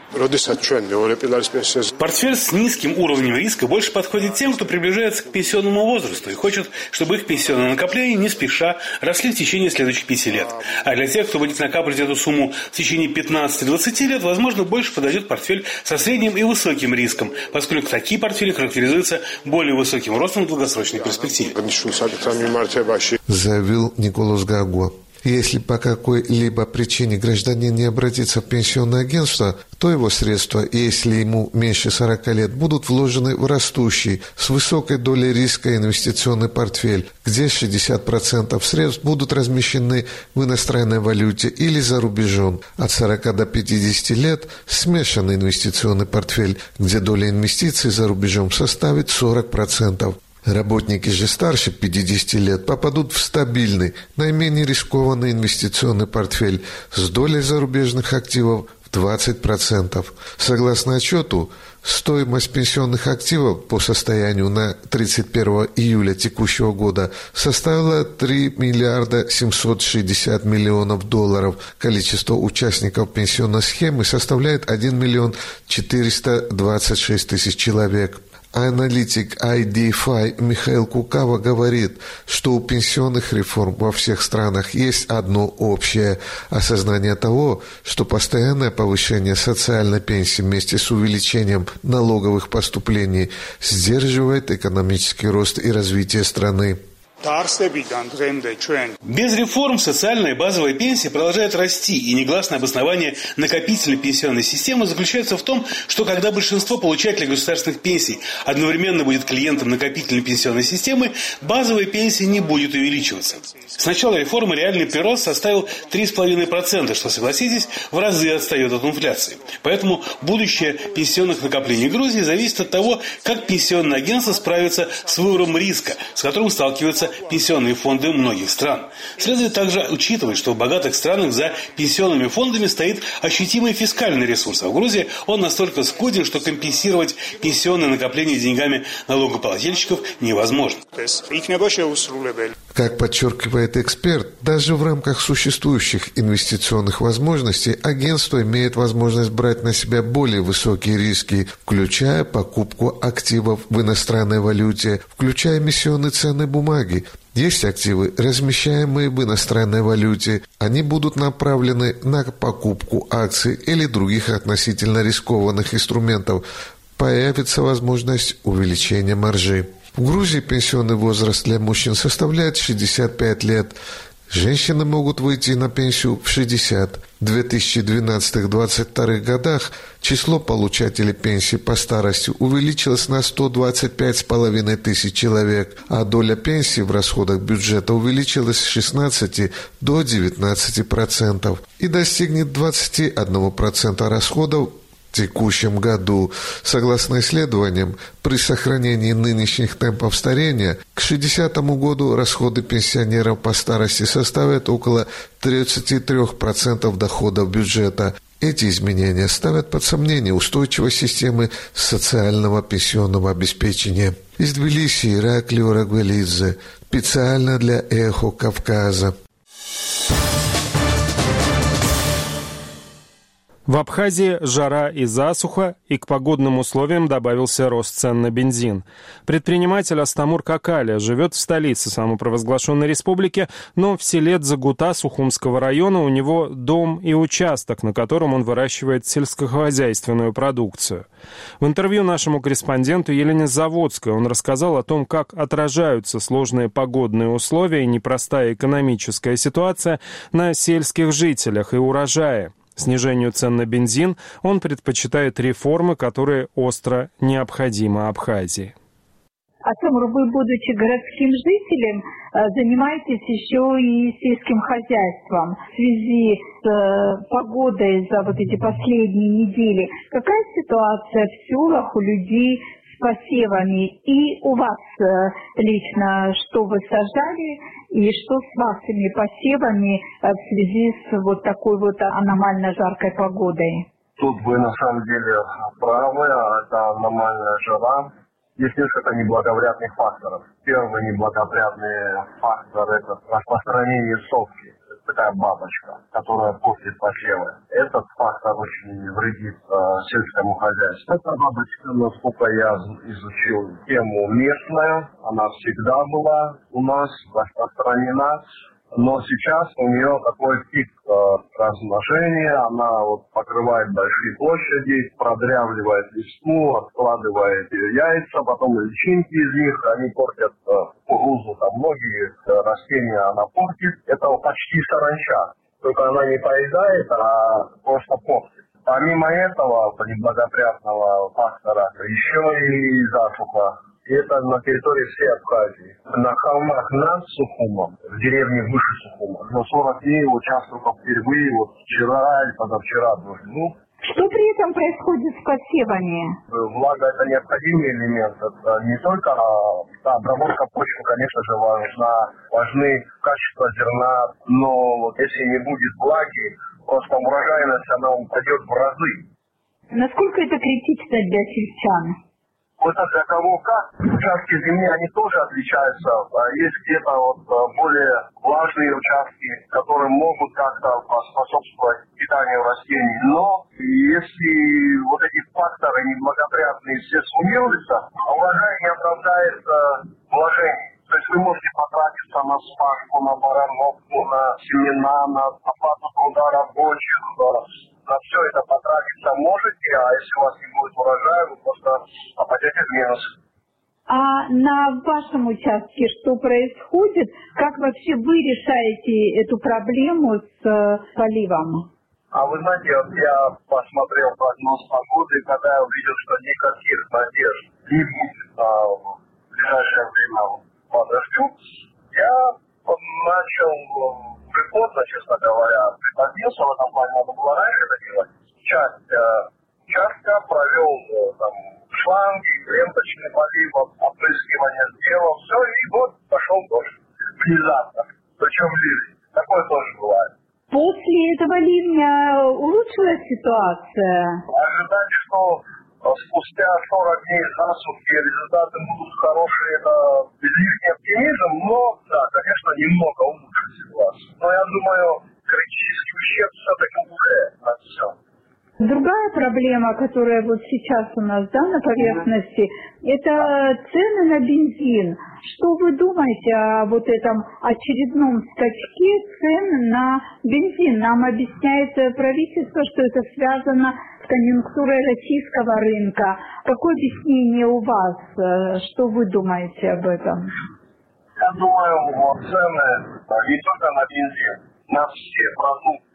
P: Портфель с низким уровнем риска больше подходит тем, кто приближается к пенсионному возрасту и хочет, чтобы их пенсионные накопления не спеша росли в течение следующих пяти лет. А для тех, кто будет накапливать эту сумму в течение пятнадцати-двадцати лет, возможно, больше подойдет портфель со средним и высоким риском, поскольку такие портфели характеризуются более высоким ростом в долгосрочной перспективе.
O: Заявил Николос Гагуа. Если по какой-либо причине гражданин не обратится в пенсионное агентство, то его средства, если ему меньше сорока лет, будут вложены в растущий, с высокой долей риска инвестиционный портфель, где шестьдесят процентов средств будут размещены в иностранной валюте или за рубежом. От сорока до пятидесяти лет смешанный инвестиционный портфель, где доля инвестиций за рубежом составит сорок процентов. Работники же старше пятидесяти лет попадут в стабильный, наименее рискованный инвестиционный портфель с долей зарубежных активов в двадцать процентов. Согласно отчету, стоимость пенсионных активов по состоянию на тридцать первого июля текущего года составила три миллиарда семьсот шестьдесят миллионов долларов. Количество участников пенсионной схемы составляет один миллион четыреста двадцать шесть тысяч человек. Аналитик ай ди эф ай Михаил Кукава говорит, что у пенсионных реформ во всех странах есть одно общее – осознание того, что постоянное повышение социальной пенсии вместе с увеличением налоговых поступлений сдерживает экономический рост и развитие страны.
P: Без реформ социальная и базовая пенсия продолжают расти, и негласное обоснование накопительной пенсионной системы заключается в том, что когда большинство получателей государственных пенсий одновременно будет клиентом накопительной пенсионной системы, базовая пенсия не будет увеличиваться. С начала реформы реальный прирост составил три целых пять десятых процента, что, согласитесь, в разы отстает от инфляции. Поэтому будущее пенсионных накоплений Грузии зависит от того, как пенсионное агентство справится с выбором риска, с которым сталкиваются пенсионные фонды многих стран. Следует также учитывать, что в богатых странах за пенсионными фондами стоит ощутимый фискальный ресурс, а в Грузии он настолько скуден, что компенсировать пенсионные накопления деньгами налогоплательщиков невозможно.
O: Как подчеркивает эксперт, даже в рамках существующих инвестиционных возможностей агентство имеет возможность брать на себя более высокие риски, включая покупку активов в иностранной валюте, включая эмиссионные ценные бумаги. Есть активы, размещаемые в иностранной валюте. Они будут направлены на покупку акций или других относительно рискованных инструментов. Появится возможность увеличения маржи. В Грузии пенсионный возраст для мужчин составляет шестьдесят пять лет. Женщины могут выйти на пенсию в шестьдесят. В две тысячи двенадцатом — две тысячи двадцать втором годах число получателей пенсии по старости увеличилось на сто двадцать пять с половиной тысяч человек, а доля пенсии в расходах бюджета увеличилась с шестнадцати до девятнадцати процентов и достигнет двадцати одного процента расходов в текущем году. Согласно исследованиям, при сохранении нынешних темпов старения к шестидесятому году расходы пенсионеров по старости составят около тридцати трёх процентов доходов бюджета. Эти изменения ставят под сомнение устойчивость системы социального пенсионного обеспечения. Из Тбилиси Ираклий Орагвелидзе. Специально для «Эхо Кавказа».
A: В Абхазии жара и засуха, и к погодным условиям добавился рост цен на бензин. Предприниматель Астамур Какаля живет в столице самопровозглашенной республики, но в селе Дзагута Сухумского района у него дом и участок, на котором он выращивает сельскохозяйственную продукцию. В интервью нашему корреспонденту Елене Заводской он рассказал о том, как отражаются сложные погодные условия и непростая экономическая ситуация на сельских жителях и урожае. Снижению цен на бензин он предпочитает реформы, которые остро необходимы Абхазии.
Q: Астамур, вы, будучи городским жителем, занимаетесь еще и сельским хозяйством. В связи с погодой за вот эти последние недели, какая ситуация в селах у людей с посевами? И у вас лично, что вы сажали, и что с вашими посевами в связи с вот такой вот аномально жаркой погодой?
K: Тут вы на самом деле правы, это аномальная жара. Есть несколько неблагоприятных факторов. Первый неблагоприятный фактор – это распространение совки. Это такая бабочка, которая портит посевы. Этот фактор очень вредит э, сельскому хозяйству. Эта бабочка, насколько я изучил тему местную, она всегда была у нас распространена. Но сейчас у нее такой пик э, размножения, она вот покрывает большие площади, продрявливает листву, откладывает яйца, потом личинки из них, они портят э, кукурузу, там многие э, растения она портит. Это почти саранча, только она не поедает, а просто портит. Помимо этого неблагоприятного фактора, еще и засуха. И это на территории всей Абхазии. На холмах над Сухумом, в деревне выше Сухума, но сорок дней участвовал впервые, вот вчера или позавчера тоже. Ну,
Q: что при этом происходит с посевами?
K: Влага – это необходимый элемент. Это не только да, обработка почвы, конечно же, важна, важны качество зерна, но вот если не будет влаги, просто урожайность она упадет в разы.
Q: Насколько это критично для сельчан?
K: Это для кого как. Участки земли, они тоже отличаются. Есть где-то вот более влажные участки, которые могут как-то способствовать питанию растений. Но если вот эти факторы неблагоприятные все суммируются, урожай не оправдает вложений. То есть вы можете потратиться на спашку, на барановку, на семена, на оплату труда рабочих, на все это потратиться можете, а если у вас не будет урожая, вы просто попадете в минус.
Q: А на вашем участке что происходит? Как вообще вы решаете эту проблему с э, поливом?
K: А вы знаете, вот я посмотрел прогноз погоды, когда я увидел, что никаких надежд не будет а, в ближайшее время по дождю, я начал прикладно, честно говоря, припозднился в этом плане, надо было раньше это делать. Часть э, участка провел э, там шланги, ленточный полив, опрыскивание сделал, все, и вот пошел дождь. Внезапно. Причем ливень. Такое тоже бывает.
Q: После этого ливня улучшилась ситуация?
K: Ожидать, что спустя сорок дней засухи результаты будут хорошие, это излишний оптимизм, но, да, конечно, немного улучшит ситуацию. Но я думаю, критический ущерб все-таки уже на все.
Q: Другая проблема, которая вот сейчас у нас, да, на поверхности, это цены на бензин. Что вы думаете о вот этом очередном скачке цен на бензин? Нам объясняет правительство, что это связано с конъюнктурой российского рынка. Какое объяснение у вас? Что вы думаете об этом?
K: Я думаю, вот цены не только на бензин, на все продукты,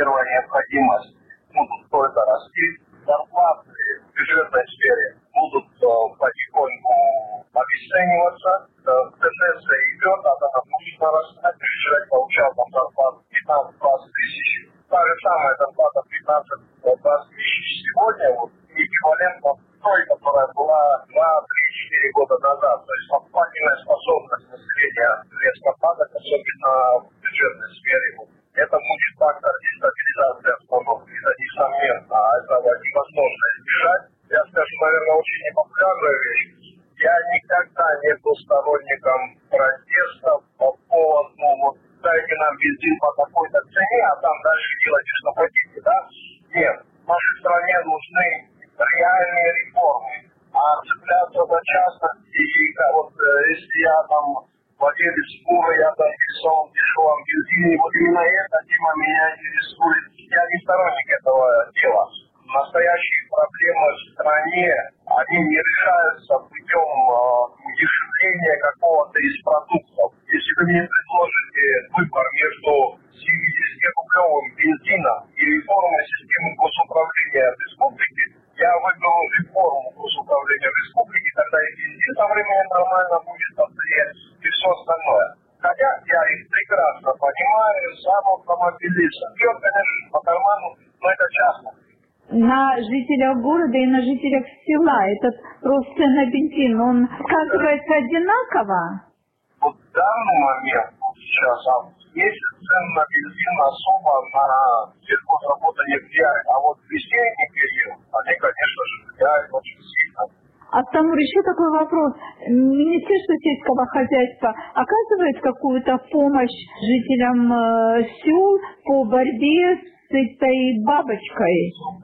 K: первая необходимость, будут только расти, зарплаты в бюджетной сфере будут потихоньку обесцениваться, тенденция идет, она будет нарастать, человек получал там зарплату пятнадцать-двадцать тысяч, та же самая зарплата пятнадцать-двадцать тысяч сегодня, вот, эквивалентно той, которая была два-три-четыре года назад, то есть покупательная способность населения резко падает, особенно в бюджетной сфере. Это будет фактор дестабилизации обстановки, это несомненно, а этого невозможно избежать. Я скажу, наверное, очень непопулярную вещь. Я никогда не был сторонником протестов по поводу, вот, дайте нам бензин по такой-то цене, а там дальше делайте, что хотите, да? Нет, в нашей стране нужны реальные реформы, а цепляться за частности, и вот если я там владелец фуры, я там рисовал в дешевом бензине, вот именно эта тема меня интересует. Я не сторонник этого дела. Настоящие проблемы в стране, они не решаются путем э, удешевления какого-то из продуктов. Если вы мне предложите выбор между семидесятирублевым бензином и реформой системы госуправления в республике, я выберу реформу госуправления в республике, тогда и бензин со временем нормально будет обстоять и все остальное. Хотя я их прекрасно понимаю, сам автомобилист. Бьет, конечно, по карману, но это частно.
Q: На жителях города и на жителях села этот рост цен на бензин, он сказывается одинаково?
K: Вот в данный момент, сейчас, август месяц, цен на бензин особо на сельхозработу не влияет. А вот весенний период, они, конечно же, влияют очень сильно.
Q: А Тимур, еще такой вопрос. Министерство сельского хозяйства оказывает какую-то помощь жителям э, сел по борьбе с этой бабочкой?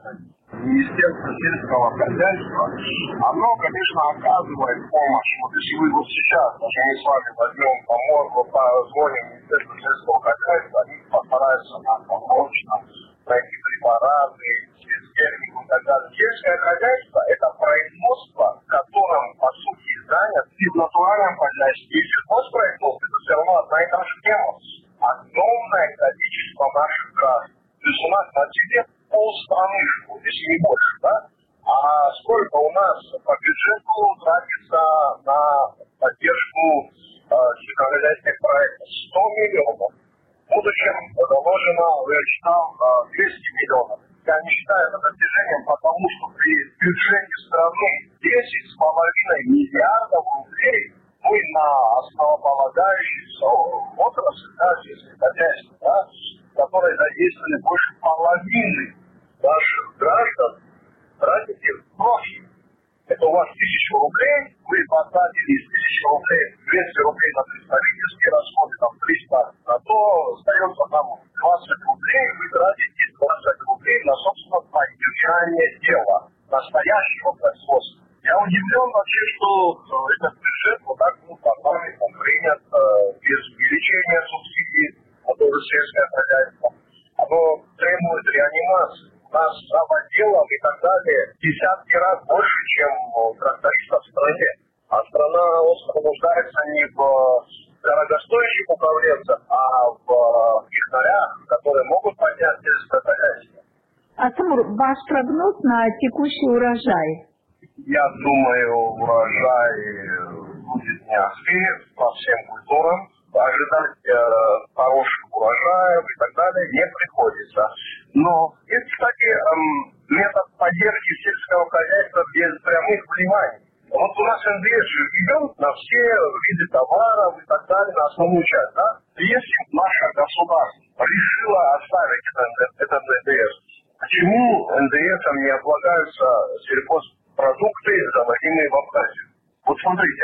K: Министерство сельского хозяйства, оно, конечно, оказывает помощь. Вот если вы вот сейчас, даже мы с вами возьмем помощь, позвоним Министерству сельского хозяйства, они постараются нам помочь, нам найти препараты, технику и так далее. Сельское хозяйство – это производство, в котором, по сути, занят и в натуральном хозяйстве, и сельхозпроизводство – это все равно одна и та же тема. Огромное количество наших граждан. То есть у нас на себе полстраны, если не больше, да? А сколько у нас по бюджету тратится на поддержку э, сельскохозяйственных проектов? сто миллионов. В будущем заложено, я читал, двести миллионов. Я не считаю это достижением, потому что при бюджете страны десять с половиной миллиардов рублей мы на основополагающейся отрасли, да, сельское хозяйство, да, которые задействовали больше половины наших граждан, тратите в прошлом. Это у вас тысяча рублей, вы потратили из тысячи рублей двести рублей на представительские расходы, там триста, а то остается там двадцать рублей, вы тратите двадцать рублей на, собственно, поддержание дела, настоящего производства. Я удивлен вообще, что этот бюджет вот так ну, парламентом принят э, без увеличения субсидий, которое сельское хозяйство. Оно требует реанимации. У нас самоделом и так далее десятки раз больше, чем трактористов в стране. А страна остро нуждается не в дорогостоящих управленцах, а в технарях, которые могут поднять сельское хозяйство.
Q: А Тимур, ваш прогноз на текущий урожай?
K: Я думаю, урожай будет мягкий по всем культурам. Ожидать э, хороших урожаев и так далее не приходится. Но это, кстати, эм, метод поддержки сельского хозяйства без прямых вливаний. Вот у нас эн дэ эс же идет на все виды товаров и так далее, на основную часть, да? Если наше государство решило оставить этот, этот эн дэ эс, почему эн дэ эсом не облагаются сельхозпродукты, завозимые в Абхазию? Вот смотрите,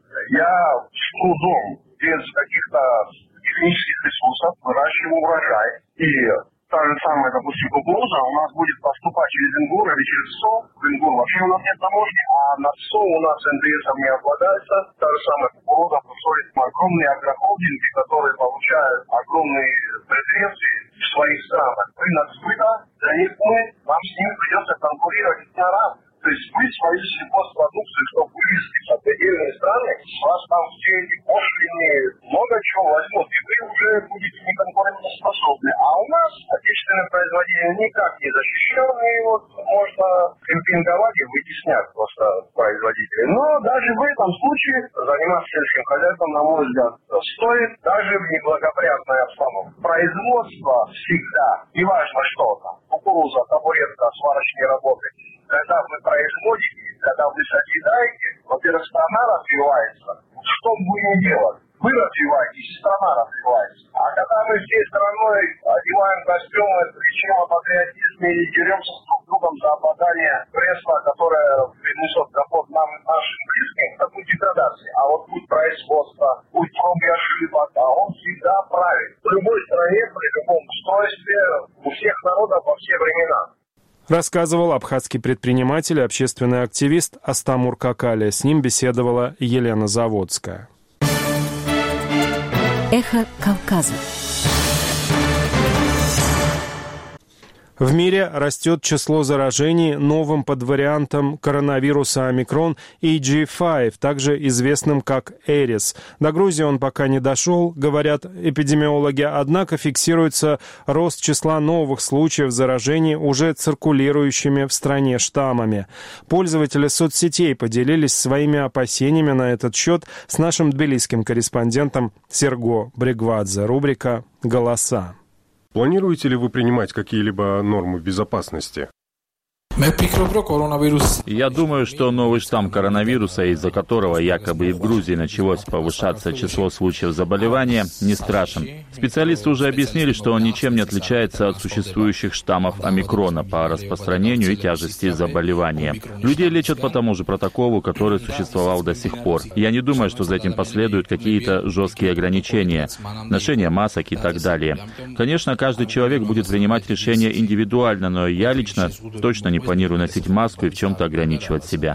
K: я с трудом без каких-то технических ресурсов выращиваю урожай. И та же самая, допустим, кукуруза у нас будет поступать через Ингур или через ПСО. В Ингур вообще у нас нет таможни, а на ПСО у нас эн дэ эсом не облагается. Та же самая кукуруза посолит огромные агрохолдинги, которые получают огромные преференции в своих странах. Рынок сбыта для них будет, нам с ними придется конкурировать на равных. То есть вы свою сельхозпродукцию, чтобы вывести в определенные страны, у вас там все эти пошлины, много чего возьмут, и вы уже будете неконкурентоспособны. А у нас отечественный производитель незащищенные, вот, можно демпинговать и вытеснять просто производителей. Но даже в этом случае заниматься сельским хозяйством, на мой взгляд, стоит даже в неблагоприятной обстановке. Производство всегда, неважно что там, кукуруза, табуретка, сварочные работы, когда вы производите, когда вы созидаете, во-первых, страна развивается. Что мы будем делать? Вы развиваетесь, страна развивается. А когда мы всей страной одеваем костюмы, кричим о патриотизме и деремся с друг другом за обладание кресла, которое принесет доход нам и нашим близким, это будет деградация. А вот путь производства, путь проб и ошибок, а он всегда правильный. В любой стране, при любом устройстве, у всех народов во все времена.
A: Рассказывал абхазский предприниматель и общественный активист Астамур Какали. С ним беседовала Елена Заводская.
D: Эхо Кавказа.
A: В мире растет число заражений новым подвариантом коронавируса омикрон и джи пять, также известным как Эрис. До Грузии он пока не дошел, говорят эпидемиологи, однако фиксируется рост числа новых случаев заражений уже циркулирующими в стране штаммами. Пользователи соцсетей поделились своими опасениями на этот счет с нашим тбилисским корреспондентом Серго Брегвадзе. Рубрика «Голоса».
G: Планируете ли вы принимать какие-либо нормы безопасности?
R: Я думаю, что новый штамм коронавируса, из-за которого якобы и в Грузии началось повышаться число случаев заболевания, не страшен. Специалисты уже объяснили, что он ничем не отличается от существующих штаммов омикрона по распространению и тяжести заболевания. Людей лечат по тому же протоколу, который существовал до сих пор. Я не думаю, что за этим последуют какие-то жесткие ограничения, ношение масок и так далее. Конечно, каждый человек будет принимать решение индивидуально, но я лично точно не планирую носить маску и в чем-то ограничивать себя.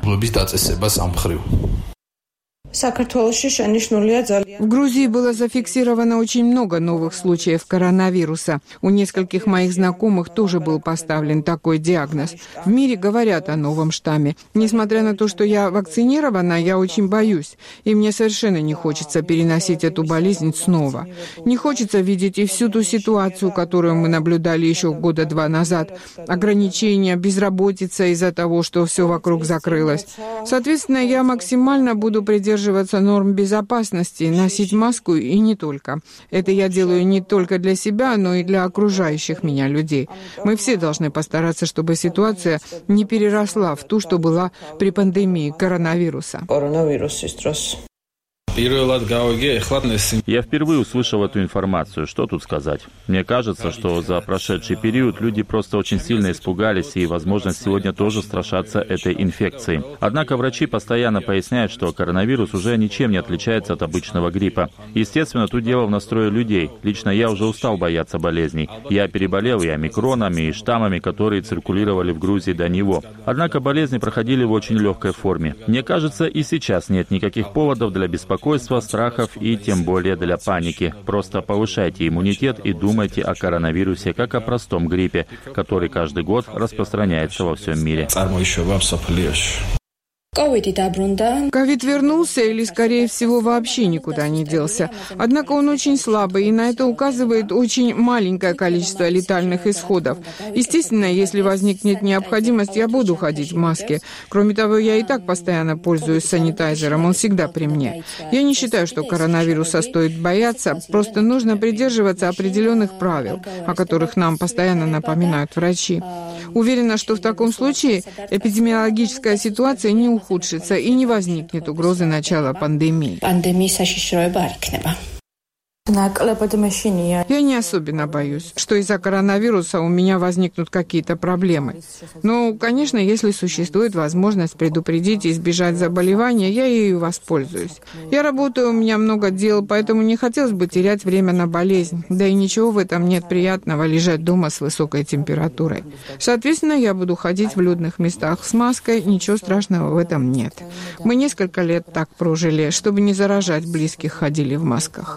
B: В Грузии было зафиксировано очень много новых случаев коронавируса. У нескольких моих знакомых тоже был поставлен такой диагноз. В мире говорят о новом штамме. Несмотря на то, что я вакцинирована, я очень боюсь. И мне совершенно не хочется переносить эту болезнь снова. Не хочется видеть и всю ту ситуацию, которую мы наблюдали еще года два назад. Ограничения, безработица из-за того, что все вокруг закрылось. Соответственно, я максимально буду придерживаться норм безопасности, носить маску и не только. Это я делаю не только для себя, но и для окружающих меня людей. Мы все должны постараться, чтобы ситуация не переросла в ту, что была при пандемии коронавируса.
R: Я впервые услышал эту информацию. Что тут сказать? Мне кажется, что за прошедший период люди просто очень сильно испугались и, возможно, сегодня тоже страшатся этой инфекции. Однако врачи постоянно поясняют, что коронавирус уже ничем не отличается от обычного гриппа. Естественно, тут дело в настрое людей. Лично я уже устал бояться болезней. Я переболел и омикроном, и штаммами, которые циркулировали в Грузии до него. Однако болезни проходили в очень легкой форме. Мне кажется, и сейчас нет никаких поводов для беспокойства, страхов и тем более для паники. Просто повышайте иммунитет и думайте о коронавирусе как о простом гриппе, который каждый год распространяется во всем мире.
B: Ковид вернулся или, скорее всего, вообще никуда не делся. Однако он очень слабый, и на это указывает очень маленькое количество летальных исходов. Естественно, если возникнет необходимость, я буду ходить в маске. Кроме того, я и так постоянно пользуюсь санитайзером, он всегда при мне. Я не считаю, что коронавируса стоит бояться, просто нужно придерживаться определенных правил, о которых нам постоянно напоминают врачи. Уверена, что в таком случае эпидемиологическая ситуация не ухудшится и не возникнет угрозы начала пандемии. Я не особенно боюсь, что из-за коронавируса у меня возникнут какие-то проблемы. Но, конечно, если существует возможность предупредить и избежать заболевания, я ею воспользуюсь. Я работаю, у меня много дел, поэтому не хотелось бы терять время на болезнь. Да и ничего в этом нет приятного, лежать дома с высокой температурой. Соответственно, я буду ходить в людных местах с маской, ничего страшного в этом нет. Мы несколько лет так прожили, чтобы не заражать близких, ходили в масках.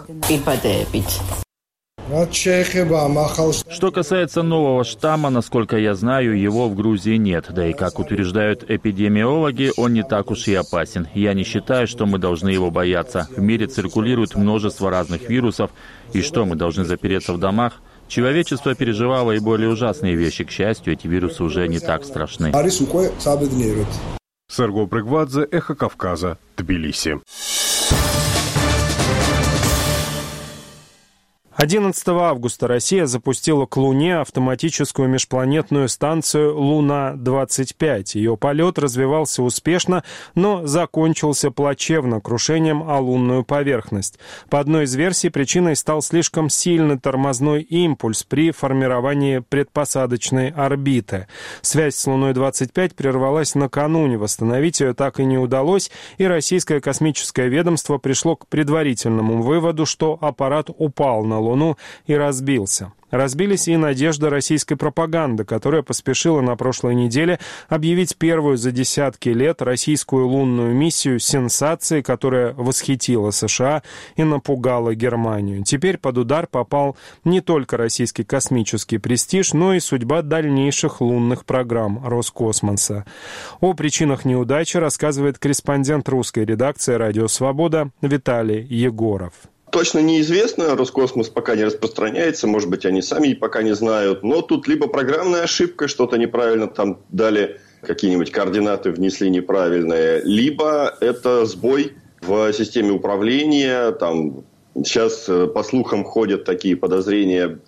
R: Что касается нового штамма, насколько я знаю, его в Грузии нет. Да и, как утверждают эпидемиологи, он не так уж и опасен. Я не считаю, что мы должны его бояться. В мире циркулирует множество разных вирусов. И что, мы должны запереться в домах? Человечество переживало и более ужасные вещи. К счастью, эти вирусы уже не так страшны.
G: Серго Прыгвадзе, Эхо Кавказа, Тбилиси.
A: одиннадцатого августа Россия запустила к Луне автоматическую межпланетную станцию «Луна-двадцать пять». Ее полет развивался успешно, но закончился плачевно, крушением о лунную поверхность. По одной из версий, причиной стал слишком сильный тормозной импульс при формировании предпосадочной орбиты. Связь с Луной-двадцать пять прервалась накануне, восстановить ее так и не удалось, и российское космическое ведомство пришло к предварительному выводу, что аппарат упал на Луну и разбился. Разбились и надежды российской пропаганды, которая поспешила на прошлой неделе объявить первую за десятки лет российскую лунную миссию сенсацией, которая восхитила США и напугала Германию. Теперь под удар попал не только российский космический престиж, но и судьба дальнейших лунных программ Роскосмоса. О причинах неудачи рассказывает корреспондент русской редакции «Радио Свобода» Виталий Егоров.
S: Точно неизвестно, Роскосмос пока не распространяется, может быть, они сами пока не знают, но тут либо программная ошибка, что-то неправильно там дали, какие-нибудь координаты внесли неправильные, либо это сбой в системе управления, там сейчас по слухам ходят такие подозрения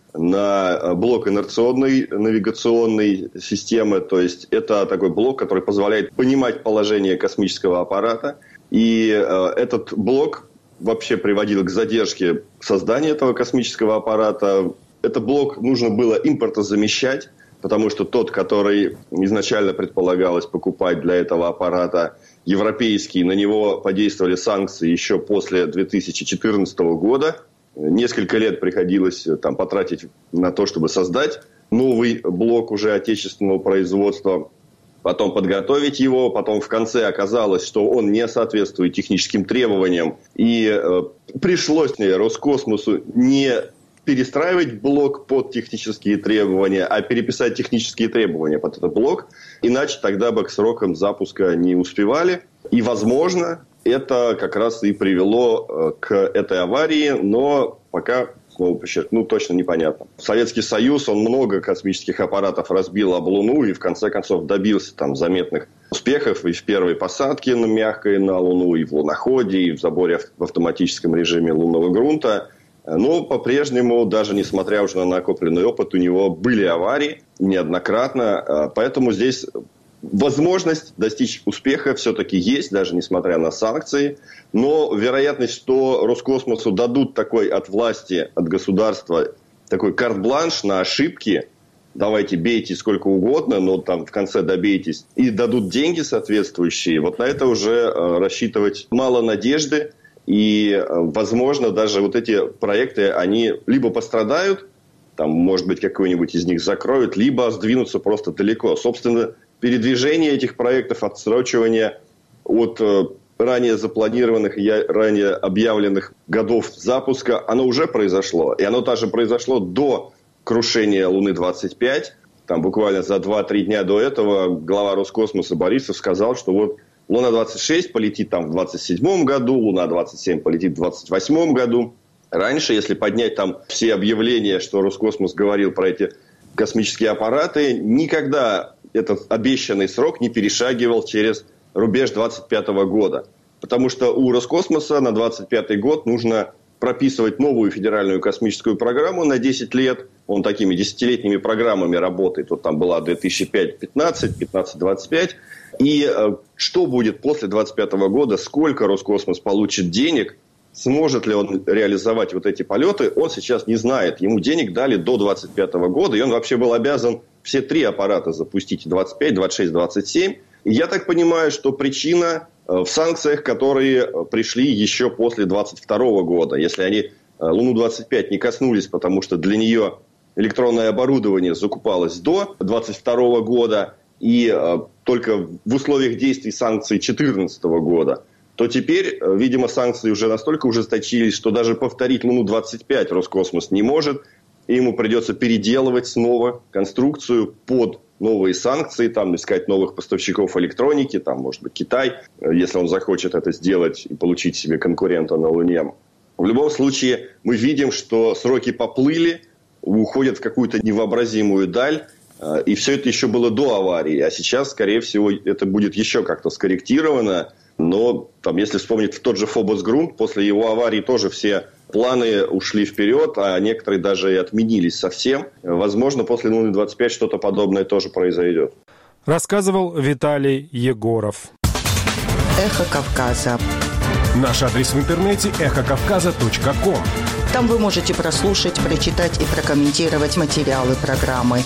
S: на блок инерционной навигационной системы, то есть это такой блок, который позволяет понимать положение космического аппарата, и э, этот блок вообще приводил к задержке создания этого космического аппарата. Этот блок нужно было импортозамещать, потому что тот, который изначально предполагалось покупать для этого аппарата, европейский, на него подействовали санкции еще после две тысячи четырнадцатого года. Несколько лет приходилось там потратить на то, чтобы создать новый блок уже отечественного производства, потом подготовить его, потом в конце оказалось, что он не соответствует техническим требованиям, и э, пришлось Роскосмосу не перестраивать блок под технические требования, а переписать технические требования под этот блок, иначе тогда бы к срокам запуска не успевали, и, возможно, это как раз и привело э, к этой аварии, но пока... Ну, точно непонятно. Советский Союз, он много космических аппаратов разбил об Луну и в конце концов добился там заметных успехов и в первой посадке на мягкой на Луну, и в луноходе, и в заборе в автоматическом режиме лунного грунта. Но по-прежнему, даже несмотря уже на накопленный опыт, у него были аварии неоднократно. Поэтому здесь возможность достичь успеха все-таки есть, даже несмотря на санкции. Но вероятность, что Роскосмосу дадут такой от власти, от государства, такой карт-бланш на ошибки, давайте бейте сколько угодно, но там в конце добейтесь, и дадут деньги соответствующие, вот на это уже рассчитывать мало надежды. И, возможно, даже вот эти проекты, они либо пострадают, там, может быть, какой-нибудь из них закроют, либо сдвинутся просто далеко. Собственно, передвижение этих проектов, отсрочивание от ранее запланированных и ранее объявленных годов запуска, оно уже произошло. И оно даже произошло до крушения Луны-двадцать пять. Там буквально за два-три дня до этого глава Роскосмоса Борисов сказал, что вот Луна-двадцать шесть полетит там в двадцать седьмом году, Луна-двадцать семь полетит в двадцать восьмом году. Раньше, если поднять там все объявления, что Роскосмос говорил про эти космические аппараты, никогда этот обещанный срок не перешагивал через рубеж двадцать пятого года. Потому что у Роскосмоса на двадцать пятый год нужно прописывать новую федеральную космическую программу на десять лет. Он такими десятилетними программами работает. Вот там была две тысячи пятнадцать, пятнадцать двадцать пять. И э, что будет после двадцать пятого года, сколько Роскосмос получит денег, сможет ли он реализовать вот эти полеты, он сейчас не знает. Ему денег дали до двадцать пятого года, и он вообще был обязан все три аппарата запустить, двадцать пять, двадцать шесть, двадцать семь. И я так понимаю, что причина в санкциях, которые пришли еще после двадцать второго года. Если они Луну-двадцать пять не коснулись, потому что для нее электронное оборудование закупалось до двадцать второго года, и только в условиях действий санкций две тысячи четырнадцатого года, то теперь, видимо, санкции уже настолько ужесточились, что даже повторить Луну-двадцать пять Роскосмос не может, и ему придется переделывать снова конструкцию под новые санкции, там, искать новых поставщиков электроники, там, может быть, Китай, если он захочет это сделать и получить себе конкурента на Луне. В любом случае, мы видим, что сроки поплыли, уходят в какую-то невообразимую даль. И все это еще было до аварии. А сейчас, скорее всего, это будет еще как-то скорректировано. Но там, если вспомнить в тот же Фобос-Грунт, после его аварии тоже все планы ушли вперед, а некоторые даже и отменились совсем. Возможно, после Луны двадцать пять что-то подобное тоже произойдет.
A: Рассказывал Виталий Егоров.
N: Эхо Кавказа.
G: Наш адрес в интернете эхо кавказа точка ком.
N: Там вы можете прослушать, прочитать и прокомментировать материалы программы.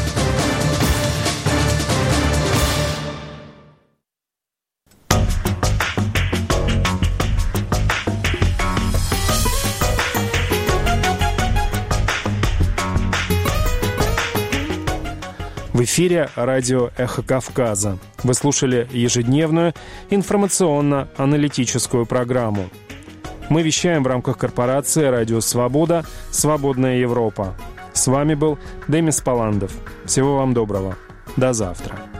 A: В эфире радио «Эхо Кавказа». Вы слушали ежедневную информационно-аналитическую программу. Мы вещаем в рамках корпорации «Радио Свобода. Свободная Европа». С вами был Демис Паландов. Всего вам доброго. До завтра.